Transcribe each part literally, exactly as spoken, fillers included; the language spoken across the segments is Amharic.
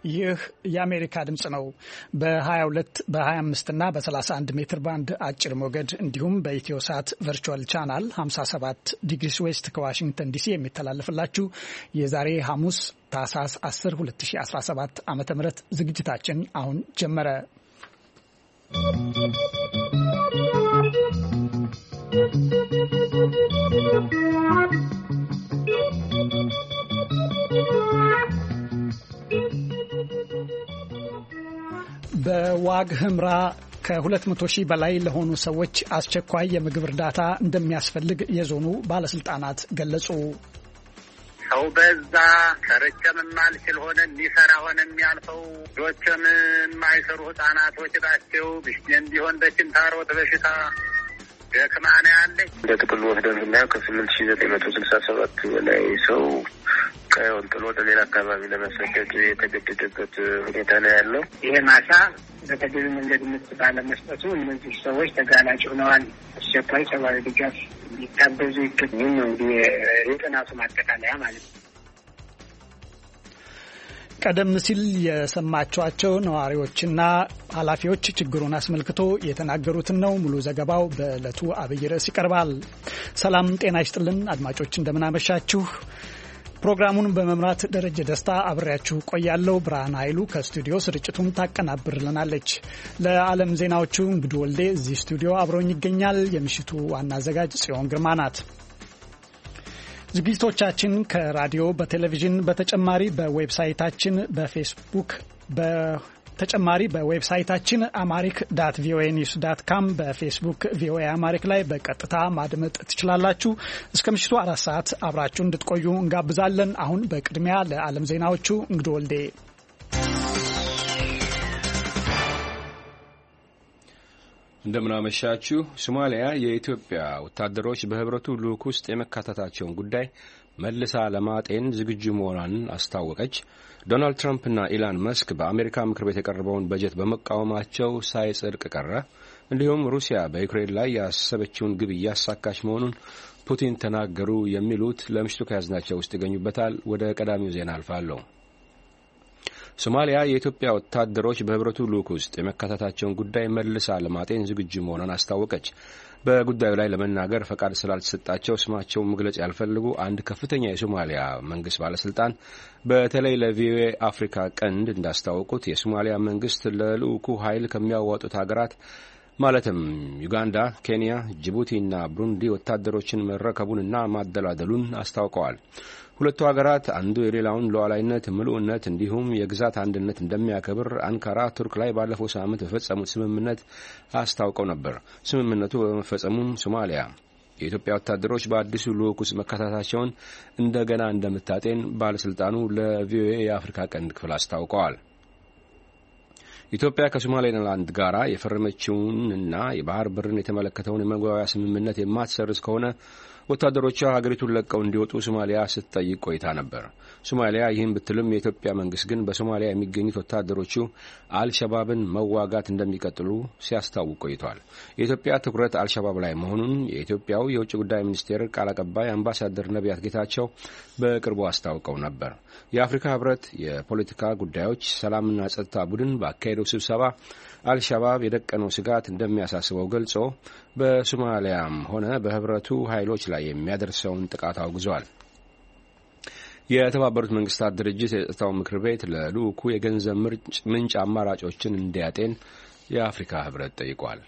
ይህ የአሜሪካ ድምጽ ነው። በ22 በ25 እና በ31 ሜትር ባንድ አጭር ሞገድ እንዲሁም በኢትዮሳት ቨርቹዋል ቻናል ሃምሳ ሰባት ዲግሪስ ዌስት ከዋሽንግተን ዲሲ የሚተላለፍላችሁ የዛሬ ሐሙስ ታህሳስ አስር ሁለት ሺህ አስራ ሰባት ዓመተ ምህረት ዝግጅታችን አሁን ጀመረ። በዋግ ህምራ ከሁለት መቶ ሺህ በላይ ለሆኑ ሰዎች አስቸኳይ የምግብ እርዳታ እንደሚያስፈልግ የዞኑ ባለስልጣናት ገለጹ። ሰው በዛ ከረጨም ማልችል ሆነ የሚሰራ ሆነ የሚያልፈው ዶችም የማይሰሩ ህጻናቶች ናቸው። ብሽን ቢሆን በችንታሮት በሽታ ደክማና ያለች በጥቅሉ ወስደን ስናየው ከስምንት ሺህ ዘጠኝ መቶ ስልሳ ሰባት በላይ ሰው ቀየውን ጥሎ ወደ ሌላ አካባቢ ለመሰደድ የተገደደበት ሁኔታ ነው ያለው። ይሄ ማሳ በተገቢ መንገድ ምርት ባለመስጠቱ እነዚህ ሰዎች ተጋላጭ ሆነዋል። አስቸኳይ ሰብአዊ ድጋፍ ሊታበዙ ይገኛል ነው የጥናቱ ማጠቃለያ ማለት ነው። ቀደም ሲል የሰማችኋቸው ነዋሪዎችና ኃላፊዎች ችግሩን አስመልክቶ የተናገሩትን ነው። ሙሉ ዘገባው በዕለቱ አብይ ርዕስ ይቀርባል። ሰላም ጤና ይስጥልን አድማጮች፣ እንደምናመሻችሁ። ፕሮግራሙን በመምራት ደረጀ ደስታ አብሬያችሁ ቆያለሁ። ብርሃን ኃይሉ ከስቱዲዮ ስርጭቱን ታቀናብርልናለች። ለዓለም ዜናዎቹ እንግዱ ወልዴ እዚህ ስቱዲዮ አብሮኝ ይገኛል። የምሽቱ ዋና አዘጋጅ ጽዮን ግርማ ናት። ዝግጅቶቻችን ከራዲዮ በቴሌቪዥን በተጨማሪ በዌብሳይታችን በፌስቡክ በተጨማሪ በዌብሳይታችን አማሪክ ዳት ቪኦኤ ኒውስ ዳት ካም በፌስቡክ ቪኦኤ አማሪክ ላይ በቀጥታ ማድመጥ ትችላላችሁ። እስከ ምሽቱ አራት ሰዓት አብራችሁ እንድትቆዩ እንጋብዛለን። አሁን በቅድሚያ ለዓለም ዜናዎቹ እንግዶ ወልዴ። እንደምናመሻችሁ። ሶማሊያ የኢትዮጵያ ወታደሮች በህብረቱ ልዑክ ውስጥ የመካተታቸውን ጉዳይ መልሳ ለማጤን ዝግጁ መሆኗን አስታወቀች። ዶናልድ ትራምፕና ኢላን መስክ በአሜሪካ ምክር ቤት የቀረበውን በጀት በመቃወማቸው ሳይጸድቅ ቀረ። እንዲሁም ሩሲያ በዩክሬን ላይ ያሰበችውን ግብ እያሳካች መሆኑን ፑቲን ተናገሩ። የሚሉት ለምሽቱ ከያዝናቸው ውስጥ ይገኙበታል። ወደ ቀዳሚው ዜና አልፋለሁ። ሶማሊያ የኢትዮጵያ ወታደሮች በህብረቱ ልዑክ ውስጥ የመካተታቸውን ጉዳይ መልሳ ለማጤን ዝግጁ መሆኗን አስታወቀች። በጉዳዩ ላይ ለመናገር ፈቃድ ስላልተሰጣቸው ስማቸውን መግለጽ ያልፈልጉ አንድ ከፍተኛ የሶማሊያ መንግስት ባለስልጣን በተለይ ለቪኦኤ አፍሪካ ቀንድ እንዳስታወቁት የሶማሊያ መንግስት ለልዑኩ ኃይል ከሚያዋጡት ሀገራት ማለትም ዩጋንዳ፣ ኬንያ፣ ጅቡቲ እና ብሩንዲ ወታደሮችን መረከቡንና ማደላደሉን አስታውቀዋል። ሁለቱ ሀገራት አንዱ የሌላውን ሉዓላዊነት፣ ምሉዕነት እንዲሁም የግዛት አንድነት እንደሚያከብር አንካራ ቱርክ ላይ ባለፈው ሳምንት በፈጸሙት ስምምነት አስታውቀው ነበር። ስምምነቱ በመፈጸሙም ሶማሊያ የኢትዮጵያ ወታደሮች በአዲሱ ልዑክ ውስጥ መካተታቸውን እንደገና እንደምታጤን ባለስልጣኑ ለቪኦኤ የአፍሪካ ቀንድ ክፍል አስታውቀዋል። ኢትዮጵያ ከሶማሌላንድ ጋር የፈረመችውንና የባህር በርን የተመለከተውን የመግባቢያ ስምምነት የማትሰርዝ ከሆነ ወታደሮቿ ሀገሪቱን ለቀው እንዲወጡ ሶማሊያ ስትጠይቅ ቆይታ ነበር። ሶማሊያ ይህን ብትልም የኢትዮጵያ መንግስት ግን በሶማሊያ የሚገኙት ወታደሮቹ አልሸባብን መዋጋት እንደሚቀጥሉ ሲያስታውቅ ቆይቷል። የኢትዮጵያ ትኩረት አልሸባብ ላይ መሆኑን የኢትዮጵያው የውጭ ጉዳይ ሚኒስቴር ቃል አቀባይ አምባሳደር ነቢያት ጌታቸው በቅርቡ አስታውቀው ነበር። የአፍሪካ ህብረት የፖለቲካ ጉዳዮች ሰላምና ጸጥታ ቡድን ባካሄደው ስብሰባ አልሸባብ የደቀነው ስጋት እንደሚያሳስበው ገልጾ በሶማሊያም ሆነ በህብረቱ ኃይሎች ላይ የሚያደርሰውን ጥቃት አውግዟል። የተባበሩት መንግስታት ድርጅት የጸጥታው ምክር ቤት ለልዑኩ የገንዘብ ምንጭ አማራጮችን እንዲያጤን የአፍሪካ ህብረት ጠይቋል።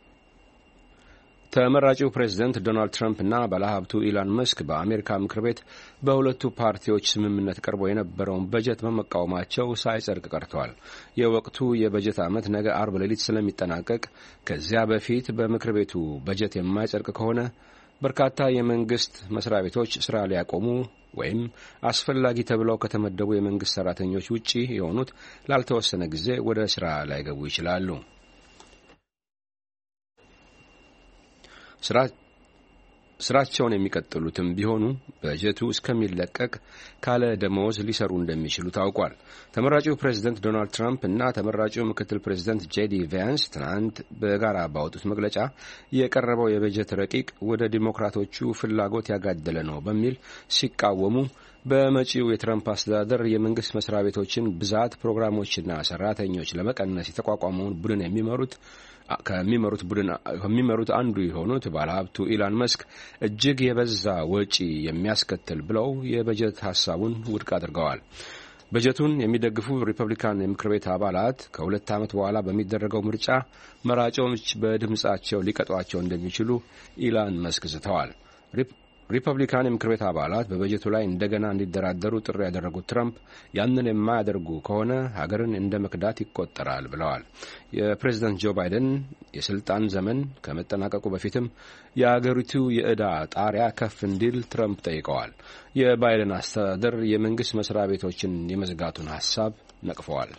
ተመራጩ ፕሬዝዳንት ዶናልድ ትራምፕ እና ባለሀብቱ ኢላን መስክ በአሜሪካ ምክር ቤት በሁለቱ ፓርቲዎች ስምምነት ቀርቦ የነበረውን በጀት በመቃወማቸው ሳይጸድቅ ቀርተዋል። የወቅቱ የበጀት ዓመት ነገ አርብ ሌሊት ስለሚጠናቀቅ ከዚያ በፊት በምክር ቤቱ በጀት የማይጸድቅ ከሆነ በርካታ የመንግስት መስሪያ ቤቶች ስራ ሊያቆሙ ወይም አስፈላጊ ተብለው ከተመደቡ የመንግስት ሰራተኞች ውጪ የሆኑት ላልተወሰነ ጊዜ ወደ ስራ ላይገቡ ይችላሉ። ስራቸውን የሚቀጥሉትም ቢሆኑ በጀቱ እስከሚለቀቅ ካለ ደመወዝ ሊሰሩ እንደሚችሉ ታውቋል። ተመራጩ ፕሬዝዳንት ዶናልድ ትራምፕ እና ተመራጩ ምክትል ፕሬዝዳንት ጄዲ ቫንስ ትናንት በጋራ ባወጡት መግለጫ የቀረበው የበጀት ረቂቅ ወደ ዲሞክራቶቹ ፍላጎት ያጋደለ ነው በሚል ሲቃወሙ በመጪው የትራምፕ አስተዳደር የመንግስት መስሪያ ቤቶችን ብዛት፣ ፕሮግራሞችና ሰራተኞች ለመቀነስ የተቋቋመውን ቡድን የሚመሩት ከሚመሩት ቡድን ከሚመሩት አንዱ የሆኑት ባለሀብቱ ኢላን መስክ እጅግ የበዛ ወጪ የሚያስከትል ብለው የበጀት ሐሳቡን ውድቅ አድርገዋል። በጀቱን የሚደግፉ ሪፐብሊካን የምክር ቤት አባላት ከሁለት ዓመት በኋላ በሚደረገው ምርጫ መራጮች በድምጻቸው ሊቀጧቸው እንደሚችሉ ኢላን መስክ ዝተዋል። ሪፐብሊካን የምክር ቤት አባላት በበጀቱ ላይ እንደገና እንዲደራደሩ ጥሪ ያደረጉት ትራምፕ ያንን የማያደርጉ ከሆነ ሀገርን እንደ መክዳት ይቆጠራል ብለዋል። የፕሬዝዳንት ጆ ባይደን የስልጣን ዘመን ከመጠናቀቁ በፊትም የአገሪቱ የዕዳ ጣሪያ ከፍ እንዲል ትራምፕ ጠይቀዋል። የባይደን አስተዳደር የመንግስት መስሪያ ቤቶችን የመዝጋቱን ሐሳብ ነቅፈዋል።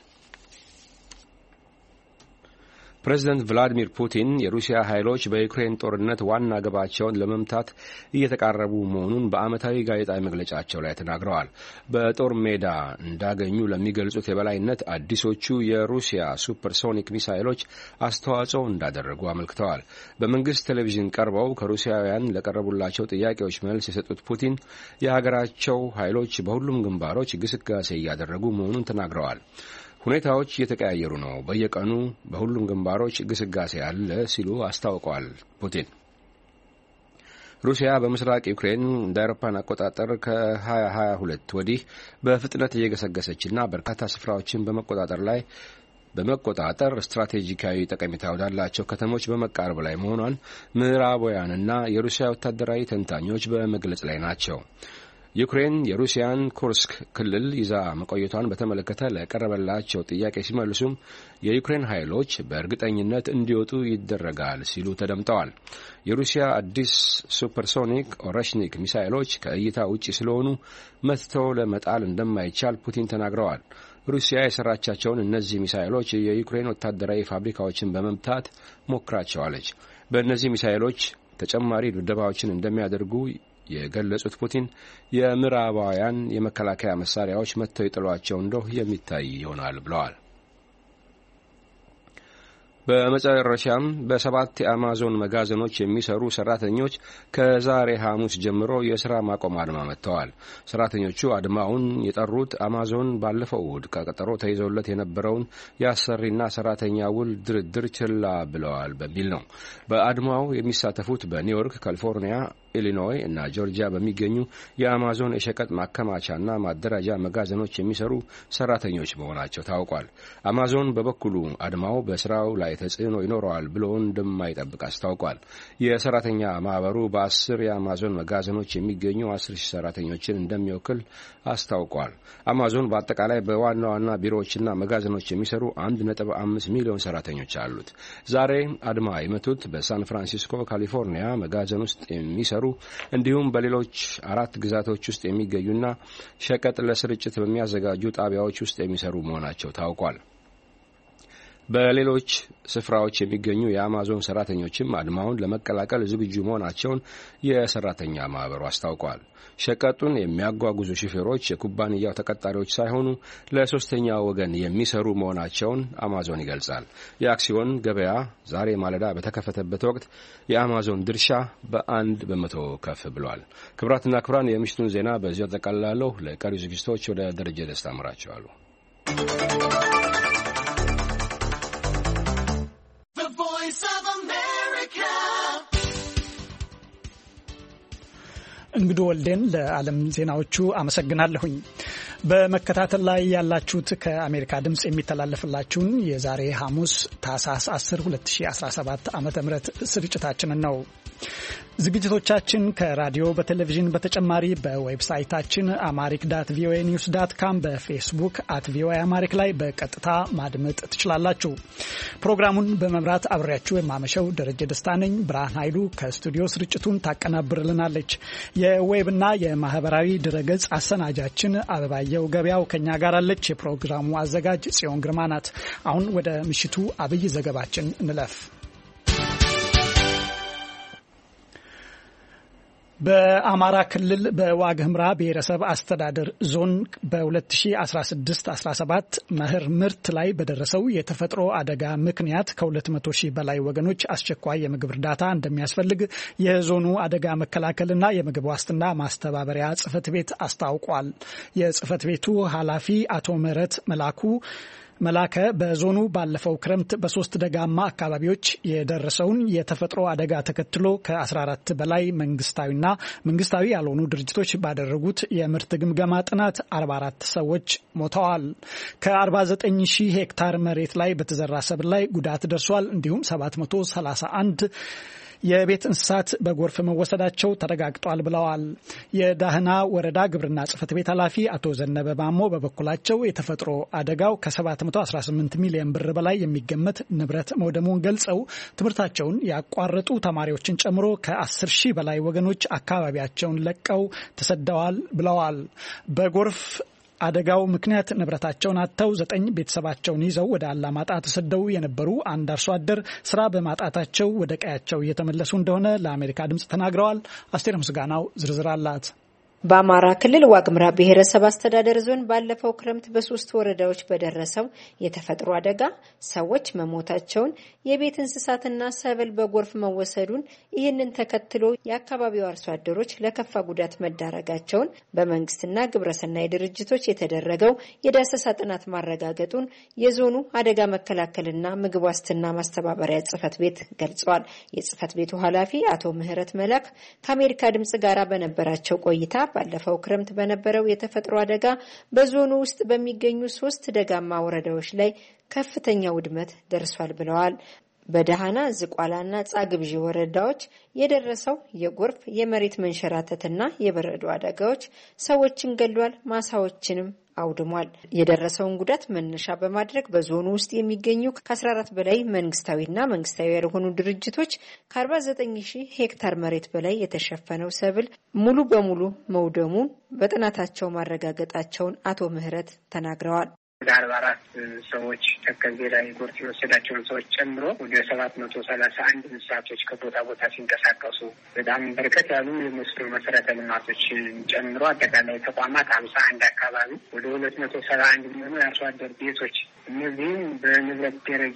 ፕሬዚዳንት ቭላዲሚር ፑቲን የሩሲያ ኃይሎች በዩክሬን ጦርነት ዋና ግባቸውን ለመምታት እየተቃረቡ መሆኑን በዓመታዊ ጋዜጣዊ መግለጫቸው ላይ ተናግረዋል። በጦር ሜዳ እንዳገኙ ለሚገልጹት የበላይነት አዲሶቹ የሩሲያ ሱፐርሶኒክ ሚሳይሎች አስተዋጽኦ እንዳደረጉ አመልክተዋል። በመንግስት ቴሌቪዥን ቀርበው ከሩሲያውያን ለቀረቡላቸው ጥያቄዎች መልስ የሰጡት ፑቲን የሀገራቸው ኃይሎች በሁሉም ግንባሮች ግስጋሴ እያደረጉ መሆኑን ተናግረዋል። ሁኔታዎች እየተቀያየሩ ነው፣ በየቀኑ በሁሉም ግንባሮች ግስጋሴ አለ ሲሉ አስታውቀዋል። ፑቲን ሩሲያ በምስራቅ ዩክሬን እንደ አውሮፓውያን አቆጣጠር ከ20 ሃያ ሁለት ወዲህ በፍጥነት እየገሰገሰችና በርካታ ስፍራዎችን በመቆጣጠር ላይ በመቆጣጠር ስትራቴጂካዊ ጠቀሜታ ወዳላቸው ከተሞች በመቃረብ ላይ መሆኗን ምዕራባውያንና የሩሲያ ወታደራዊ ተንታኞች በመግለጽ ላይ ናቸው። ዩክሬን የሩሲያን ኩርስክ ክልል ይዛ መቆየቷን በተመለከተ ለቀረበላቸው ጥያቄ ሲመልሱም የዩክሬን ኃይሎች በእርግጠኝነት እንዲወጡ ይደረጋል ሲሉ ተደምጠዋል። የሩሲያ አዲስ ሱፐርሶኒክ ኦሬሽኒክ ሚሳይሎች ከእይታ ውጪ ስለሆኑ መትተው ለመጣል እንደማይቻል ፑቲን ተናግረዋል። ሩሲያ የሰራቻቸውን እነዚህ ሚሳይሎች የዩክሬን ወታደራዊ ፋብሪካዎችን በመምታት ሞክራቸዋለች። በእነዚህ ሚሳይሎች ተጨማሪ ድብደባዎችን እንደሚያደርጉ የገለጹት ፑቲን የምዕራባውያን የመከላከያ መሳሪያዎች መጥተው ይጥሏቸው እንደው የሚታይ ይሆናል ብለዋል። በመጨረሻም በሰባት የአማዞን መጋዘኖች የሚሰሩ ሰራተኞች ከዛሬ ሐሙስ ጀምሮ የሥራ ማቆም አድማ መጥተዋል። ሰራተኞቹ አድማውን የጠሩት አማዞን ባለፈው እሁድ ከቀጠሮ ተይዞለት የነበረውን የአሰሪና ሰራተኛ ውል ድርድር ችላ ብለዋል በሚል ነው። በአድማው የሚሳተፉት በኒውዮርክ፣ ካሊፎርኒያ፣ ኢሊኖይ እና ጆርጂያ በሚገኙ የአማዞን የሸቀጥ ማከማቻና ማደራጃ መጋዘኖች የሚሰሩ ሰራተኞች መሆናቸው ታውቋል። አማዞን በበኩሉ አድማው በስራው ላይ ተጽዕኖ ይኖረዋል ብሎ እንደማይጠብቅ አስታውቋል። የሰራተኛ ማህበሩ በአስር የአማዞን መጋዘኖች የሚገኙ አስር ሺህ ሰራተኞችን እንደሚወክል አስታውቋል። አማዞን በአጠቃላይ በዋና ዋና ቢሮዎችና መጋዘኖች የሚሰሩ አንድ ነጥብ አምስት ሚሊዮን ሰራተኞች አሉት። ዛሬ አድማ የመቱት በሳን ፍራንሲስኮ ካሊፎርኒያ መጋዘን ውስጥ የሚሰሩ እንዲሁም በሌሎች አራት ግዛቶች ውስጥ የሚገኙና ሸቀጥ ለስርጭት በሚያዘጋጁ ጣቢያዎች ውስጥ የሚሰሩ መሆናቸው ታውቋል። በሌሎች ስፍራዎች የሚገኙ የአማዞን ሰራተኞችም አድማውን ለመቀላቀል ዝግጁ መሆናቸውን የሰራተኛ ማህበሩ አስታውቋል። ሸቀጡን የሚያጓጉዙ ሹፌሮች የኩባንያው ተቀጣሪዎች ሳይሆኑ ለሶስተኛ ወገን የሚሰሩ መሆናቸውን አማዞን ይገልጻል። የአክሲዮን ገበያ ዛሬ ማለዳ በተከፈተበት ወቅት የአማዞን ድርሻ በአንድ በመቶ ከፍ ብሏል። ክቡራትና ክቡራን የምሽቱን ዜና በዚሁ አጠቃልላለሁ። ለቀሪ ዝግጅቶች ወደ ደረጀ ደስታ አመራቸዋለሁ። እንግዶ ወልዴን ለዓለም ዜናዎቹ አመሰግናለሁኝ። በመከታተል ላይ ያላችሁት ከአሜሪካ ድምጽ የሚተላለፍላችሁን የዛሬ ሐሙስ ታህሳስ አስር ሁለት ሺህ አስራ ሰባት ዓመተ ምህረት ስርጭታችንን ነው። ዝግጅቶቻችን ከራዲዮ በቴሌቪዥን በተጨማሪ በዌብሳይታችን አማሪክ ዳት ቪኦኤ ኒውስ ዳት ካም በፌስቡክ አት ቪኦኤ አማሪክ ላይ በቀጥታ ማድመጥ ትችላላችሁ። ፕሮግራሙን በመምራት አብሬያችሁ የማመሸው ደረጀ ደስታ ነኝ። ብርሃን ኃይሉ ከስቱዲዮ ስርጭቱን ታቀናብርልናለች። የዌብና የማህበራዊ ድረገጽ አሰናጃችን አበባየው ገበያው ከኛ ጋር አለች። የፕሮግራሙ አዘጋጅ ጽዮን ግርማ ናት። አሁን ወደ ምሽቱ አብይ ዘገባችን እንለፍ። በአማራ ክልል በዋግኽምራ ብሔረሰብ አስተዳደር ዞን በ2016 17 መኸር ምርት ላይ በደረሰው የተፈጥሮ አደጋ ምክንያት ከሁለት መቶ ሺህ በላይ ወገኖች አስቸኳይ የምግብ እርዳታ እንደሚያስፈልግ የዞኑ አደጋ መከላከልና የምግብ ዋስትና ማስተባበሪያ ጽሕፈት ቤት አስታውቋል። የጽሕፈት ቤቱ ኃላፊ አቶ ምህረት መላኩ መላከ በዞኑ ባለፈው ክረምት በሶስት ደጋማ አካባቢዎች የደረሰውን የተፈጥሮ አደጋ ተከትሎ ከ14 በላይ መንግስታዊና መንግስታዊ ያልሆኑ ድርጅቶች ባደረጉት የምርት ግምገማ ጥናት አርባ አራት ሰዎች ሞተዋል። ከ49 ሺህ ሄክታር መሬት ላይ በተዘራ ሰብል ላይ ጉዳት ደርሷል። እንዲሁም ሰባት መቶ ሰላሳ አንድ የቤት እንስሳት በጎርፍ መወሰዳቸው ተረጋግጧል ብለዋል። የዳህና ወረዳ ግብርና ጽሕፈት ቤት ኃላፊ አቶ ዘነበ ማሞ በበኩላቸው የተፈጥሮ አደጋው ከሰባት መቶ አስራ ስምንት ሚሊዮን ብር በላይ የሚገመት ንብረት መውደሙን ገልጸው ትምህርታቸውን ያቋረጡ ተማሪዎችን ጨምሮ ከአስር ሺህ በላይ ወገኖች አካባቢያቸውን ለቀው ተሰደዋል ብለዋል። በጎርፍ አደጋው ምክንያት ንብረታቸውን አጥተው ዘጠኝ ቤተሰባቸውን ይዘው ወደ አላማጣ ተሰደው የነበሩ አንድ አርሶ አደር ስራ በማጣታቸው ወደ ቀያቸው እየተመለሱ እንደሆነ ለአሜሪካ ድምጽ ተናግረዋል። አስቴር ምስጋናው ዝርዝር አላት። በአማራ ክልል ዋግኽምራ ብሔረሰብ አስተዳደር ዞን ባለፈው ክረምት በሶስት ወረዳዎች በደረሰው የተፈጥሮ አደጋ ሰዎች መሞታቸውን፣ የቤት እንስሳትና ሰብል በጎርፍ መወሰዱን፣ ይህንን ተከትሎ የአካባቢው አርሶ አደሮች ለከፋ ጉዳት መዳረጋቸውን በመንግስትና ግብረሰናይ ድርጅቶች የተደረገው የዳሰሳ ጥናት ማረጋገጡን የዞኑ አደጋ መከላከልና ምግብ ዋስትና ማስተባበሪያ ጽሕፈት ቤት ገልጿል። የጽሕፈት ቤቱ ኃላፊ አቶ ምህረት መላክ ከአሜሪካ ድምጽ ጋር በነበራቸው ቆይታ ባለፈው ክረምት በነበረው የተፈጥሮ አደጋ በዞኑ ውስጥ በሚገኙ ሶስት ደጋማ ወረዳዎች ላይ ከፍተኛ ውድመት ደርሷል ብለዋል። በዳህና ዝቋላና ጻግብጂ ወረዳዎች የደረሰው የጎርፍ የመሬት መንሸራተትና የበረዶ አደጋዎች ሰዎችን ገሏል፣ ማሳዎችንም አውድሟል። የደረሰውን ጉዳት መነሻ በማድረግ በዞኑ ውስጥ የሚገኙ ከአስራ አራት በላይ መንግስታዊና መንግስታዊ ያልሆኑ ድርጅቶች ከአርባ ዘጠኝ ሺህ ሄክታር መሬት በላይ የተሸፈነው ሰብል ሙሉ በሙሉ መውደሙን በጥናታቸው ማረጋገጣቸውን አቶ ምህረት ተናግረዋል። ወደ አርባ አራት ሰዎች ተከዜ ላይ ጎርፍ የወሰዳቸውን ሰዎች ጨምሮ ወደ ሰባት መቶ ሰላሳ አንድ እንስሳቶች ከቦታ ቦታ ሲንቀሳቀሱ በጣም በርከት ያሉ የመስኖ መሰረተ ልማቶች ጨምሮ አጠቃላይ ተቋማት ሀምሳ አንድ አካባቢ ወደ ሁለት መቶ ሰባ አንድ የሚሆኑ የአርሶ አደር ቤቶች እነዚህም በንብረት ደረጃ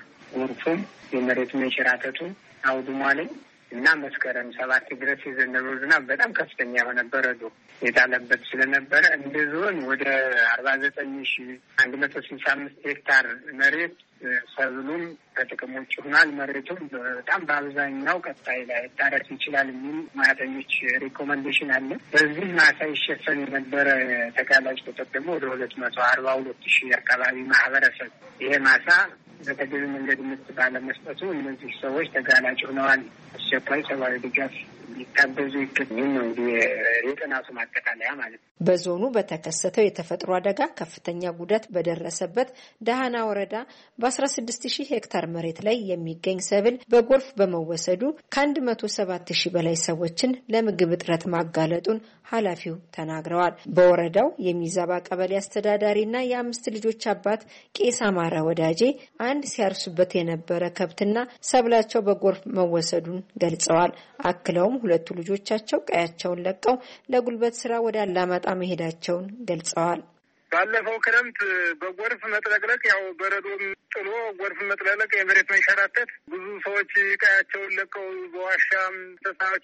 ጎርፉም የመሬት መንሸራተቱ አውድሟልኝ እና መስከረም ሰባት ድረስ የዘነበው ዝናብ በጣም ከፍተኛ የሆነ በረዶ የጣለበት ስለነበረ እንደ ዞን ወደ አርባ ዘጠኝ ሺህ አንድ መቶ ስልሳ አምስት ሄክታር መሬት ሰብሉም ከጥቅም ውጭ ሆኗል። መሬቱም በጣም በአብዛኛው ቀጣይ ላይ ታረስ ይችላል የሚል ሙያተኞች ሪኮመንዴሽን አለ። በዚህ ማሳ ይሸፈን የነበረ ተጋላጭ ቁጥር ደግሞ ወደ ሁለት መቶ አርባ ሁለት ሺህ አካባቢ ማህበረሰብ ይሄ ማሳ በተገቢ መንገድ ምርት ባለመስጠቱ እነዚህ ሰዎች ተጋላጭ ሆነዋል። አስቸኳይ ሰብአዊ ድጋፍ ሊታገዙ ይገኛል ነው የጥናቱ ማጠቃለያ ማለት ነው። በዞኑ በተከሰተው የተፈጥሮ አደጋ ከፍተኛ ጉዳት በደረሰበት ዳህና ወረዳ በአስራ ስድስት ሺህ ሄክታር መሬት ላይ የሚገኝ ሰብል በጎርፍ በመወሰዱ ከአንድ መቶ ሰባት ሺህ በላይ ሰዎችን ለምግብ እጥረት ማጋለጡን ኃላፊው ተናግረዋል። በወረዳው የሚዛባ ቀበሌ አስተዳዳሪና የአምስት ልጆች አባት ቄስ አማረ ወዳጄ አንድ ሲያርሱበት የነበረ ከብትና ሰብላቸው በጎርፍ መወሰዱን ገልጸዋል። አክለውም ሁለቱ ልጆቻቸው ቀያቸውን ለቀው ለጉልበት ስራ ወደ አላማጣ መሄዳቸውን ገልጸዋል። ባለፈው ክረምት በጎርፍ መጥለቅለቅ ያው በረዶም ጥሎ ጎርፍ መጥለቅለቅ የመሬት መንሸራተት ብዙ ሰዎች ቀያቸውን ለቀው በዋሻም ተሳዎች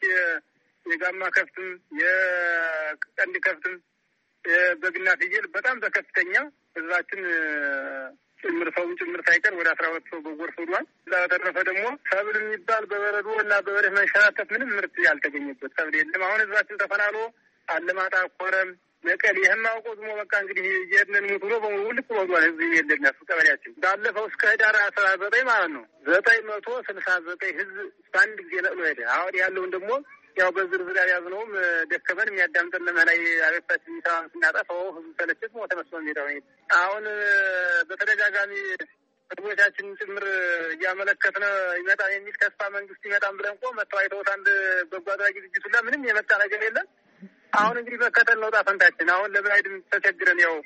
የጋማ ከፍትም የቀንድ ከፍትም የበግና ፍየል በጣም በከፍተኛ ህዝባችን ጭምር ሰውም ጭምር ሳይቀር ወደ አስራ ሁለት ሰው በጎርፍ ሆኗል። ለተረፈ ደግሞ ሰብል የሚባል በበረዶ እና በመሬት መንሸራተት ምንም ምርት ያልተገኘበት ሰብል የለም። አሁን ህዝባችን ተፈናሎ አለማጣ፣ ኮረም፣ መቀሌ ይህም አውቆ ዝሞ በቃ እንግዲህ እየሄድን ሙት ብሎ በሙሉ ልክ ወዷል። ህዝብ የለነሱ ቀበሌያችን ባለፈው እስከ ህዳር አስራ ዘጠኝ ማለት ነው ዘጠኝ መቶ ስልሳ ዘጠኝ ህዝብ በአንድ ጊዜ ነቅሎ ሄደ። አሁን ያለውን ደግሞ ያው በዝርዝር ያዝነውም ደከመን የሚያዳምጠን ለመላይ አቤታችን ሚሳን ስናጠፋው ህዝብ ተለችት ሞተ መስሎ ሄዳው። አሁን በተደጋጋሚ ህዝቦቻችን ጭምር እያመለከትን ይመጣል የሚል ተስፋ መንግስት ይመጣም ብለን ቆ መተው አይተውት አንድ በጎ አድራጊ ድርጅቱ ላይ ምንም የመጣ ነገር የለም። አሁን እንግዲህ መከተል ነው ጣፈንታችን። አሁን ለብራይድም ተቸግረን ያው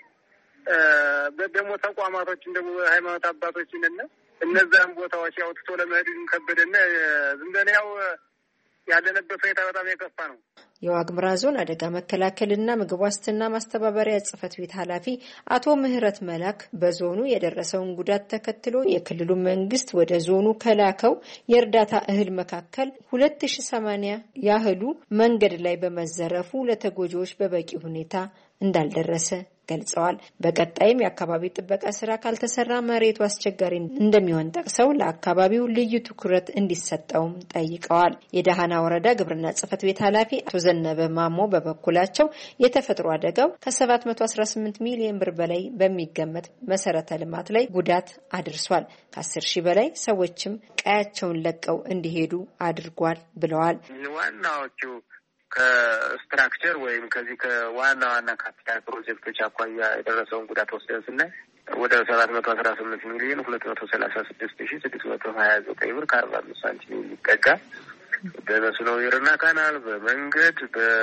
በደሞ ተቋማቶችን ደግሞ ሃይማኖት አባቶችን እና እነዛን ቦታዎች ያው ትቶ ለመሄድ ከበደና ዝም ብለን ያው ያለንበት ሁኔታ በጣም የከፋ ነው። የዋግምራ ዞን አደጋ መከላከልና ምግብ ዋስትና ማስተባበሪያ ጽሕፈት ቤት ኃላፊ አቶ ምህረት መላክ በዞኑ የደረሰውን ጉዳት ተከትሎ የክልሉ መንግስት ወደ ዞኑ ከላከው የእርዳታ እህል መካከል ሁለት ሺህ ሰማንያ ያህሉ መንገድ ላይ በመዘረፉ ለተጎጂዎች በበቂ ሁኔታ እንዳልደረሰ ገልጸዋል። በቀጣይም የአካባቢ ጥበቃ ስራ ካልተሰራ መሬቱ አስቸጋሪ እንደሚሆን ጠቅሰው ለአካባቢው ልዩ ትኩረት እንዲሰጠውም ጠይቀዋል። የደሃና ወረዳ ግብርና ጽሕፈት ቤት ኃላፊ አቶ ዘነበ ማሞ በበኩላቸው የተፈጥሮ አደጋው ከሰባት መቶ አስራ ስምንት ሚሊዮን ብር በላይ በሚገመት መሰረተ ልማት ላይ ጉዳት አድርሷል። ከአስር ሺህ በላይ ሰዎችም ቀያቸውን ለቀው እንዲሄዱ አድርጓል ብለዋል። ዋናዎቹ ከስትራክቸር ወይም ከዚህ ከዋና ዋና ካፒታል ፕሮጀክቶች አኳያ የደረሰውን ጉዳት ወስደን ስናይ ወደ ሰባት መቶ አስራ ስምንት ሚሊዮን ሁለት መቶ ሰላሳ ስድስት ሺህ ስድስት መቶ ሀያ ዘጠኝ ብር ከአርባ አምስት ሳንቲም የሚጠጋ በመስኖ ይርና ካናል፣ በመንገድ፣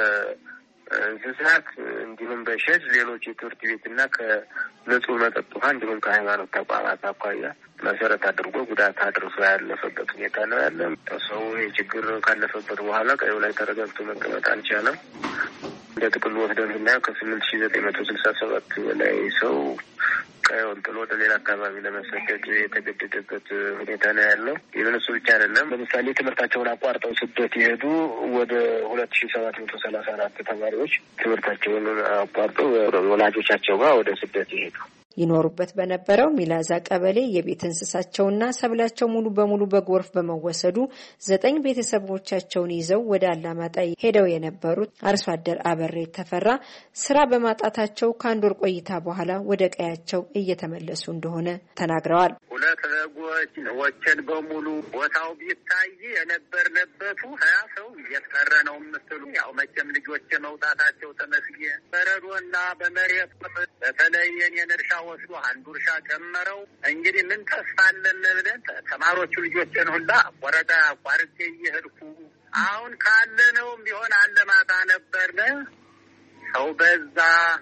በእንስሳት እንዲሁም በሸድ ሌሎች የትምህርት ቤትና ከንጹህ መጠጥ ውሃ እንዲሁም ከሃይማኖት ተቋማት አኳያ መሰረት አድርጎ ጉዳት አድርሶ ያለፈበት ሁኔታ ነው ያለ። ሰው የችግር ካለፈበት በኋላ ቀዩ ላይ ተረጋግቶ መቀመጥ አልቻለም። እንደ ጥቅሉ ወስደን ስናየው ከስምንት ሺህ ዘጠኝ መቶ ስልሳ ሰባት በላይ ሰው ቀዩን ጥሎ ወደ ሌላ አካባቢ ለመሰደድ የተገደደበት ሁኔታ ነው ያለው። ይህን እሱ ብቻ አይደለም። ለምሳሌ ትምህርታቸውን አቋርጠው ስደት የሄዱ ወደ ሁለት ሺህ ሰባት መቶ ሰላሳ አራት ተማሪዎች ትምህርታቸውን አቋርጠው ወላጆቻቸው ጋር ወደ ስደት የሄዱ ይኖሩበት በነበረው ሚላዛ ቀበሌ የቤት እንስሳቸውና ሰብላቸው ሙሉ በሙሉ በጎርፍ በመወሰዱ ዘጠኝ ቤተሰቦቻቸውን ይዘው ወደ አላማጣ ሄደው የነበሩት አርሶ አደር አበሬ ተፈራ ስራ በማጣታቸው ከአንድ ወር ቆይታ በኋላ ወደ ቀያቸው እየተመለሱ እንደሆነ ተናግረዋል። ሁለት በጎች ወቸን በሙሉ ቦታው ቢታይ የነበርነበቱ ሀያ ሰው እየተቀረ ነው የምትሉ ያው መቼም ልጆች መውጣታቸው ተመስገን በረዶና በመሬት በተለይ የኔን እርሻ ወስዶ አንዱ እርሻ ጨመረው። እንግዲህ ምን ተስፋ አለን ብለን ተማሪዎቹ ልጆችን ሁላ ወረዳ አቋርጬ እየሄድኩ አሁን ካለነውም ቢሆን አለማጣ ነበርነ ሰው በዛ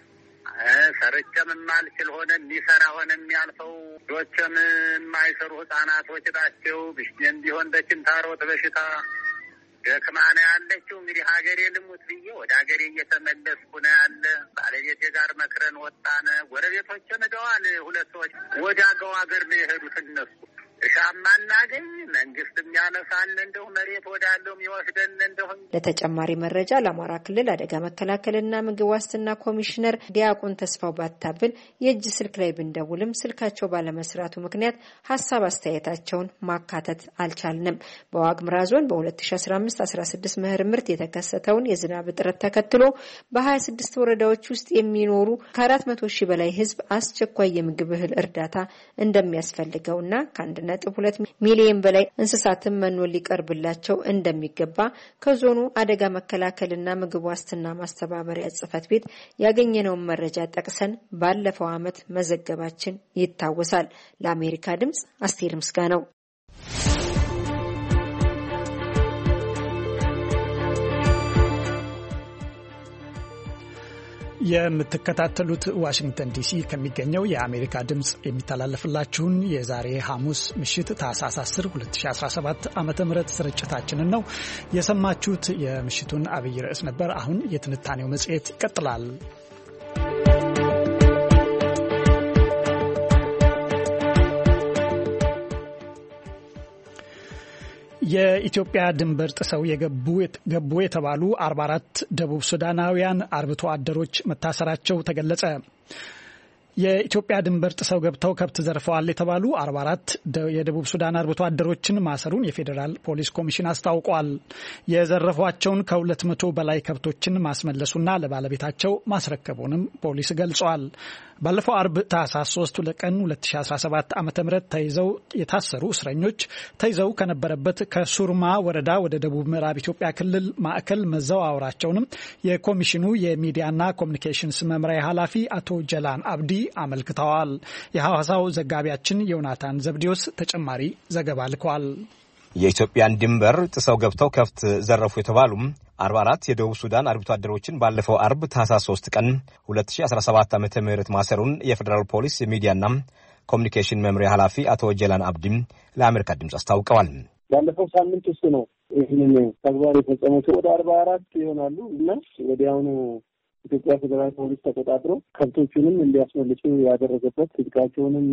ሰርቼም የማልችል ሆነ የሚሰራ ሆነ የሚያልፈው ዶችም የማይሰሩ ህጻናቶች ናቸው። ብሽም ቢሆን በችንታሮት በሽታ ደክማና ያለችው እንግዲህ ሀገሬ ልሙት ብዬ ወደ ሀገሬ እየተመለስኩ ነው ያለ። ባለቤቴ ጋር መክረን ወጣነ። ጎረቤቶች ሄደዋል። ሁለት ሰዎች ወደ አገው ሀገር ነው የሄዱት እነሱ ሻማ እናገኝ መንግስትም ያነሳን እንደው መሬት ወዳለው የሚወስደን እንደው። ለተጨማሪ መረጃ ለአማራ ክልል አደጋ መከላከልና ምግብ ዋስትና ኮሚሽነር ዲያቆን ተስፋው ባታብል የእጅ ስልክ ላይ ብንደውልም ስልካቸው ባለመስራቱ ምክንያት ሀሳብ አስተያየታቸውን ማካተት አልቻልንም። በዋግምራ ዞን በ2015 16 ምህር ምርት የተከሰተውን የዝናብ እጥረት ተከትሎ በ26 ወረዳዎች ውስጥ የሚኖሩ ከአራት መቶ ሺህ በላይ ህዝብ አስቸኳይ የምግብ እህል እርዳታ እንደሚያስፈልገውና ከአንድ ነጥብ ሁለት ሚሊዮን በላይ እንስሳትን መኖ ሊቀርብላቸው እንደሚገባ ከዞኑ አደጋ መከላከልና ምግብ ዋስትና ማስተባበሪያ ጽሕፈት ቤት ያገኘነውን መረጃ ጠቅሰን ባለፈው ዓመት መዘገባችን ይታወሳል። ለአሜሪካ ድምጽ አስቴር ምስጋናው። የምትከታተሉት ዋሽንግተን ዲሲ ከሚገኘው የአሜሪካ ድምጽ የሚተላለፍላችሁን የዛሬ ሐሙስ ምሽት ታህሳስ አስር ሁለት ሺህ አስራ ሰባት ዓመተ ምህረት ስርጭታችንን ነው የሰማችሁት። የምሽቱን አብይ ርዕስ ነበር። አሁን የትንታኔው መጽሔት ይቀጥላል። የኢትዮጵያ ድንበር ጥሰው የገቡ የተባሉ አርባ አራት ደቡብ ሱዳናውያን አርብቶ አደሮች መታሰራቸው ተገለጸ። የኢትዮጵያ ድንበር ጥሰው ገብተው ከብት ዘርፈዋል የተባሉ አርባ አራት የደቡብ ሱዳን አርብቶ አደሮችን ማሰሩን የፌዴራል ፖሊስ ኮሚሽን አስታውቋል። የዘረፏቸውን ከሁለት መቶ በላይ ከብቶችን ማስመለሱና ለባለቤታቸው ማስረከቡንም ፖሊስ ገልጿል። ባለፈው አርብ ታህሳስ ሶስት ቀን ሁለት ሺህ አስራ ሰባት ዓመተ ምህረት ተይዘው የታሰሩ እስረኞች ተይዘው ከነበረበት ከሱርማ ወረዳ ወደ ደቡብ ምዕራብ ኢትዮጵያ ክልል ማዕከል መዘዋወራቸውንም የኮሚሽኑ የሚዲያና ኮሚኒኬሽንስ መምሪያ ኃላፊ አቶ ጀላን አብዲ አመልክተዋል። የሐዋሳው ዘጋቢያችን ዮናታን ዘብዲዮስ ተጨማሪ ዘገባ ልኳል። የኢትዮጵያን ድንበር ጥሰው ገብተው ከብት ዘረፉ የተባሉ አርባ አራት የደቡብ ሱዳን አርብቶ አደሮችን ባለፈው አርብ ታህሳስ ሶስት ቀን ሁለት ሺህ አስራ ሰባት ዓመተ ምህረት ማሰሩን የፌዴራል ፖሊስ የሚዲያና ኮሚኒኬሽን መምሪያ ኃላፊ አቶ ጀላን አብዲ ለአሜሪካ ድምጽ አስታውቀዋል። ባለፈው ሳምንት ውስጥ ነው ይህንን ተግባር የፈጸሙት ወደ አርባ አራት ይሆናሉ እና ወዲያውኑ ኢትዮጵያ ፌዴራል ፖሊስ ተቆጣጥሮ ከብቶቹንም እንዲያስመልሱ ያደረገበት ትጥቃቸውንም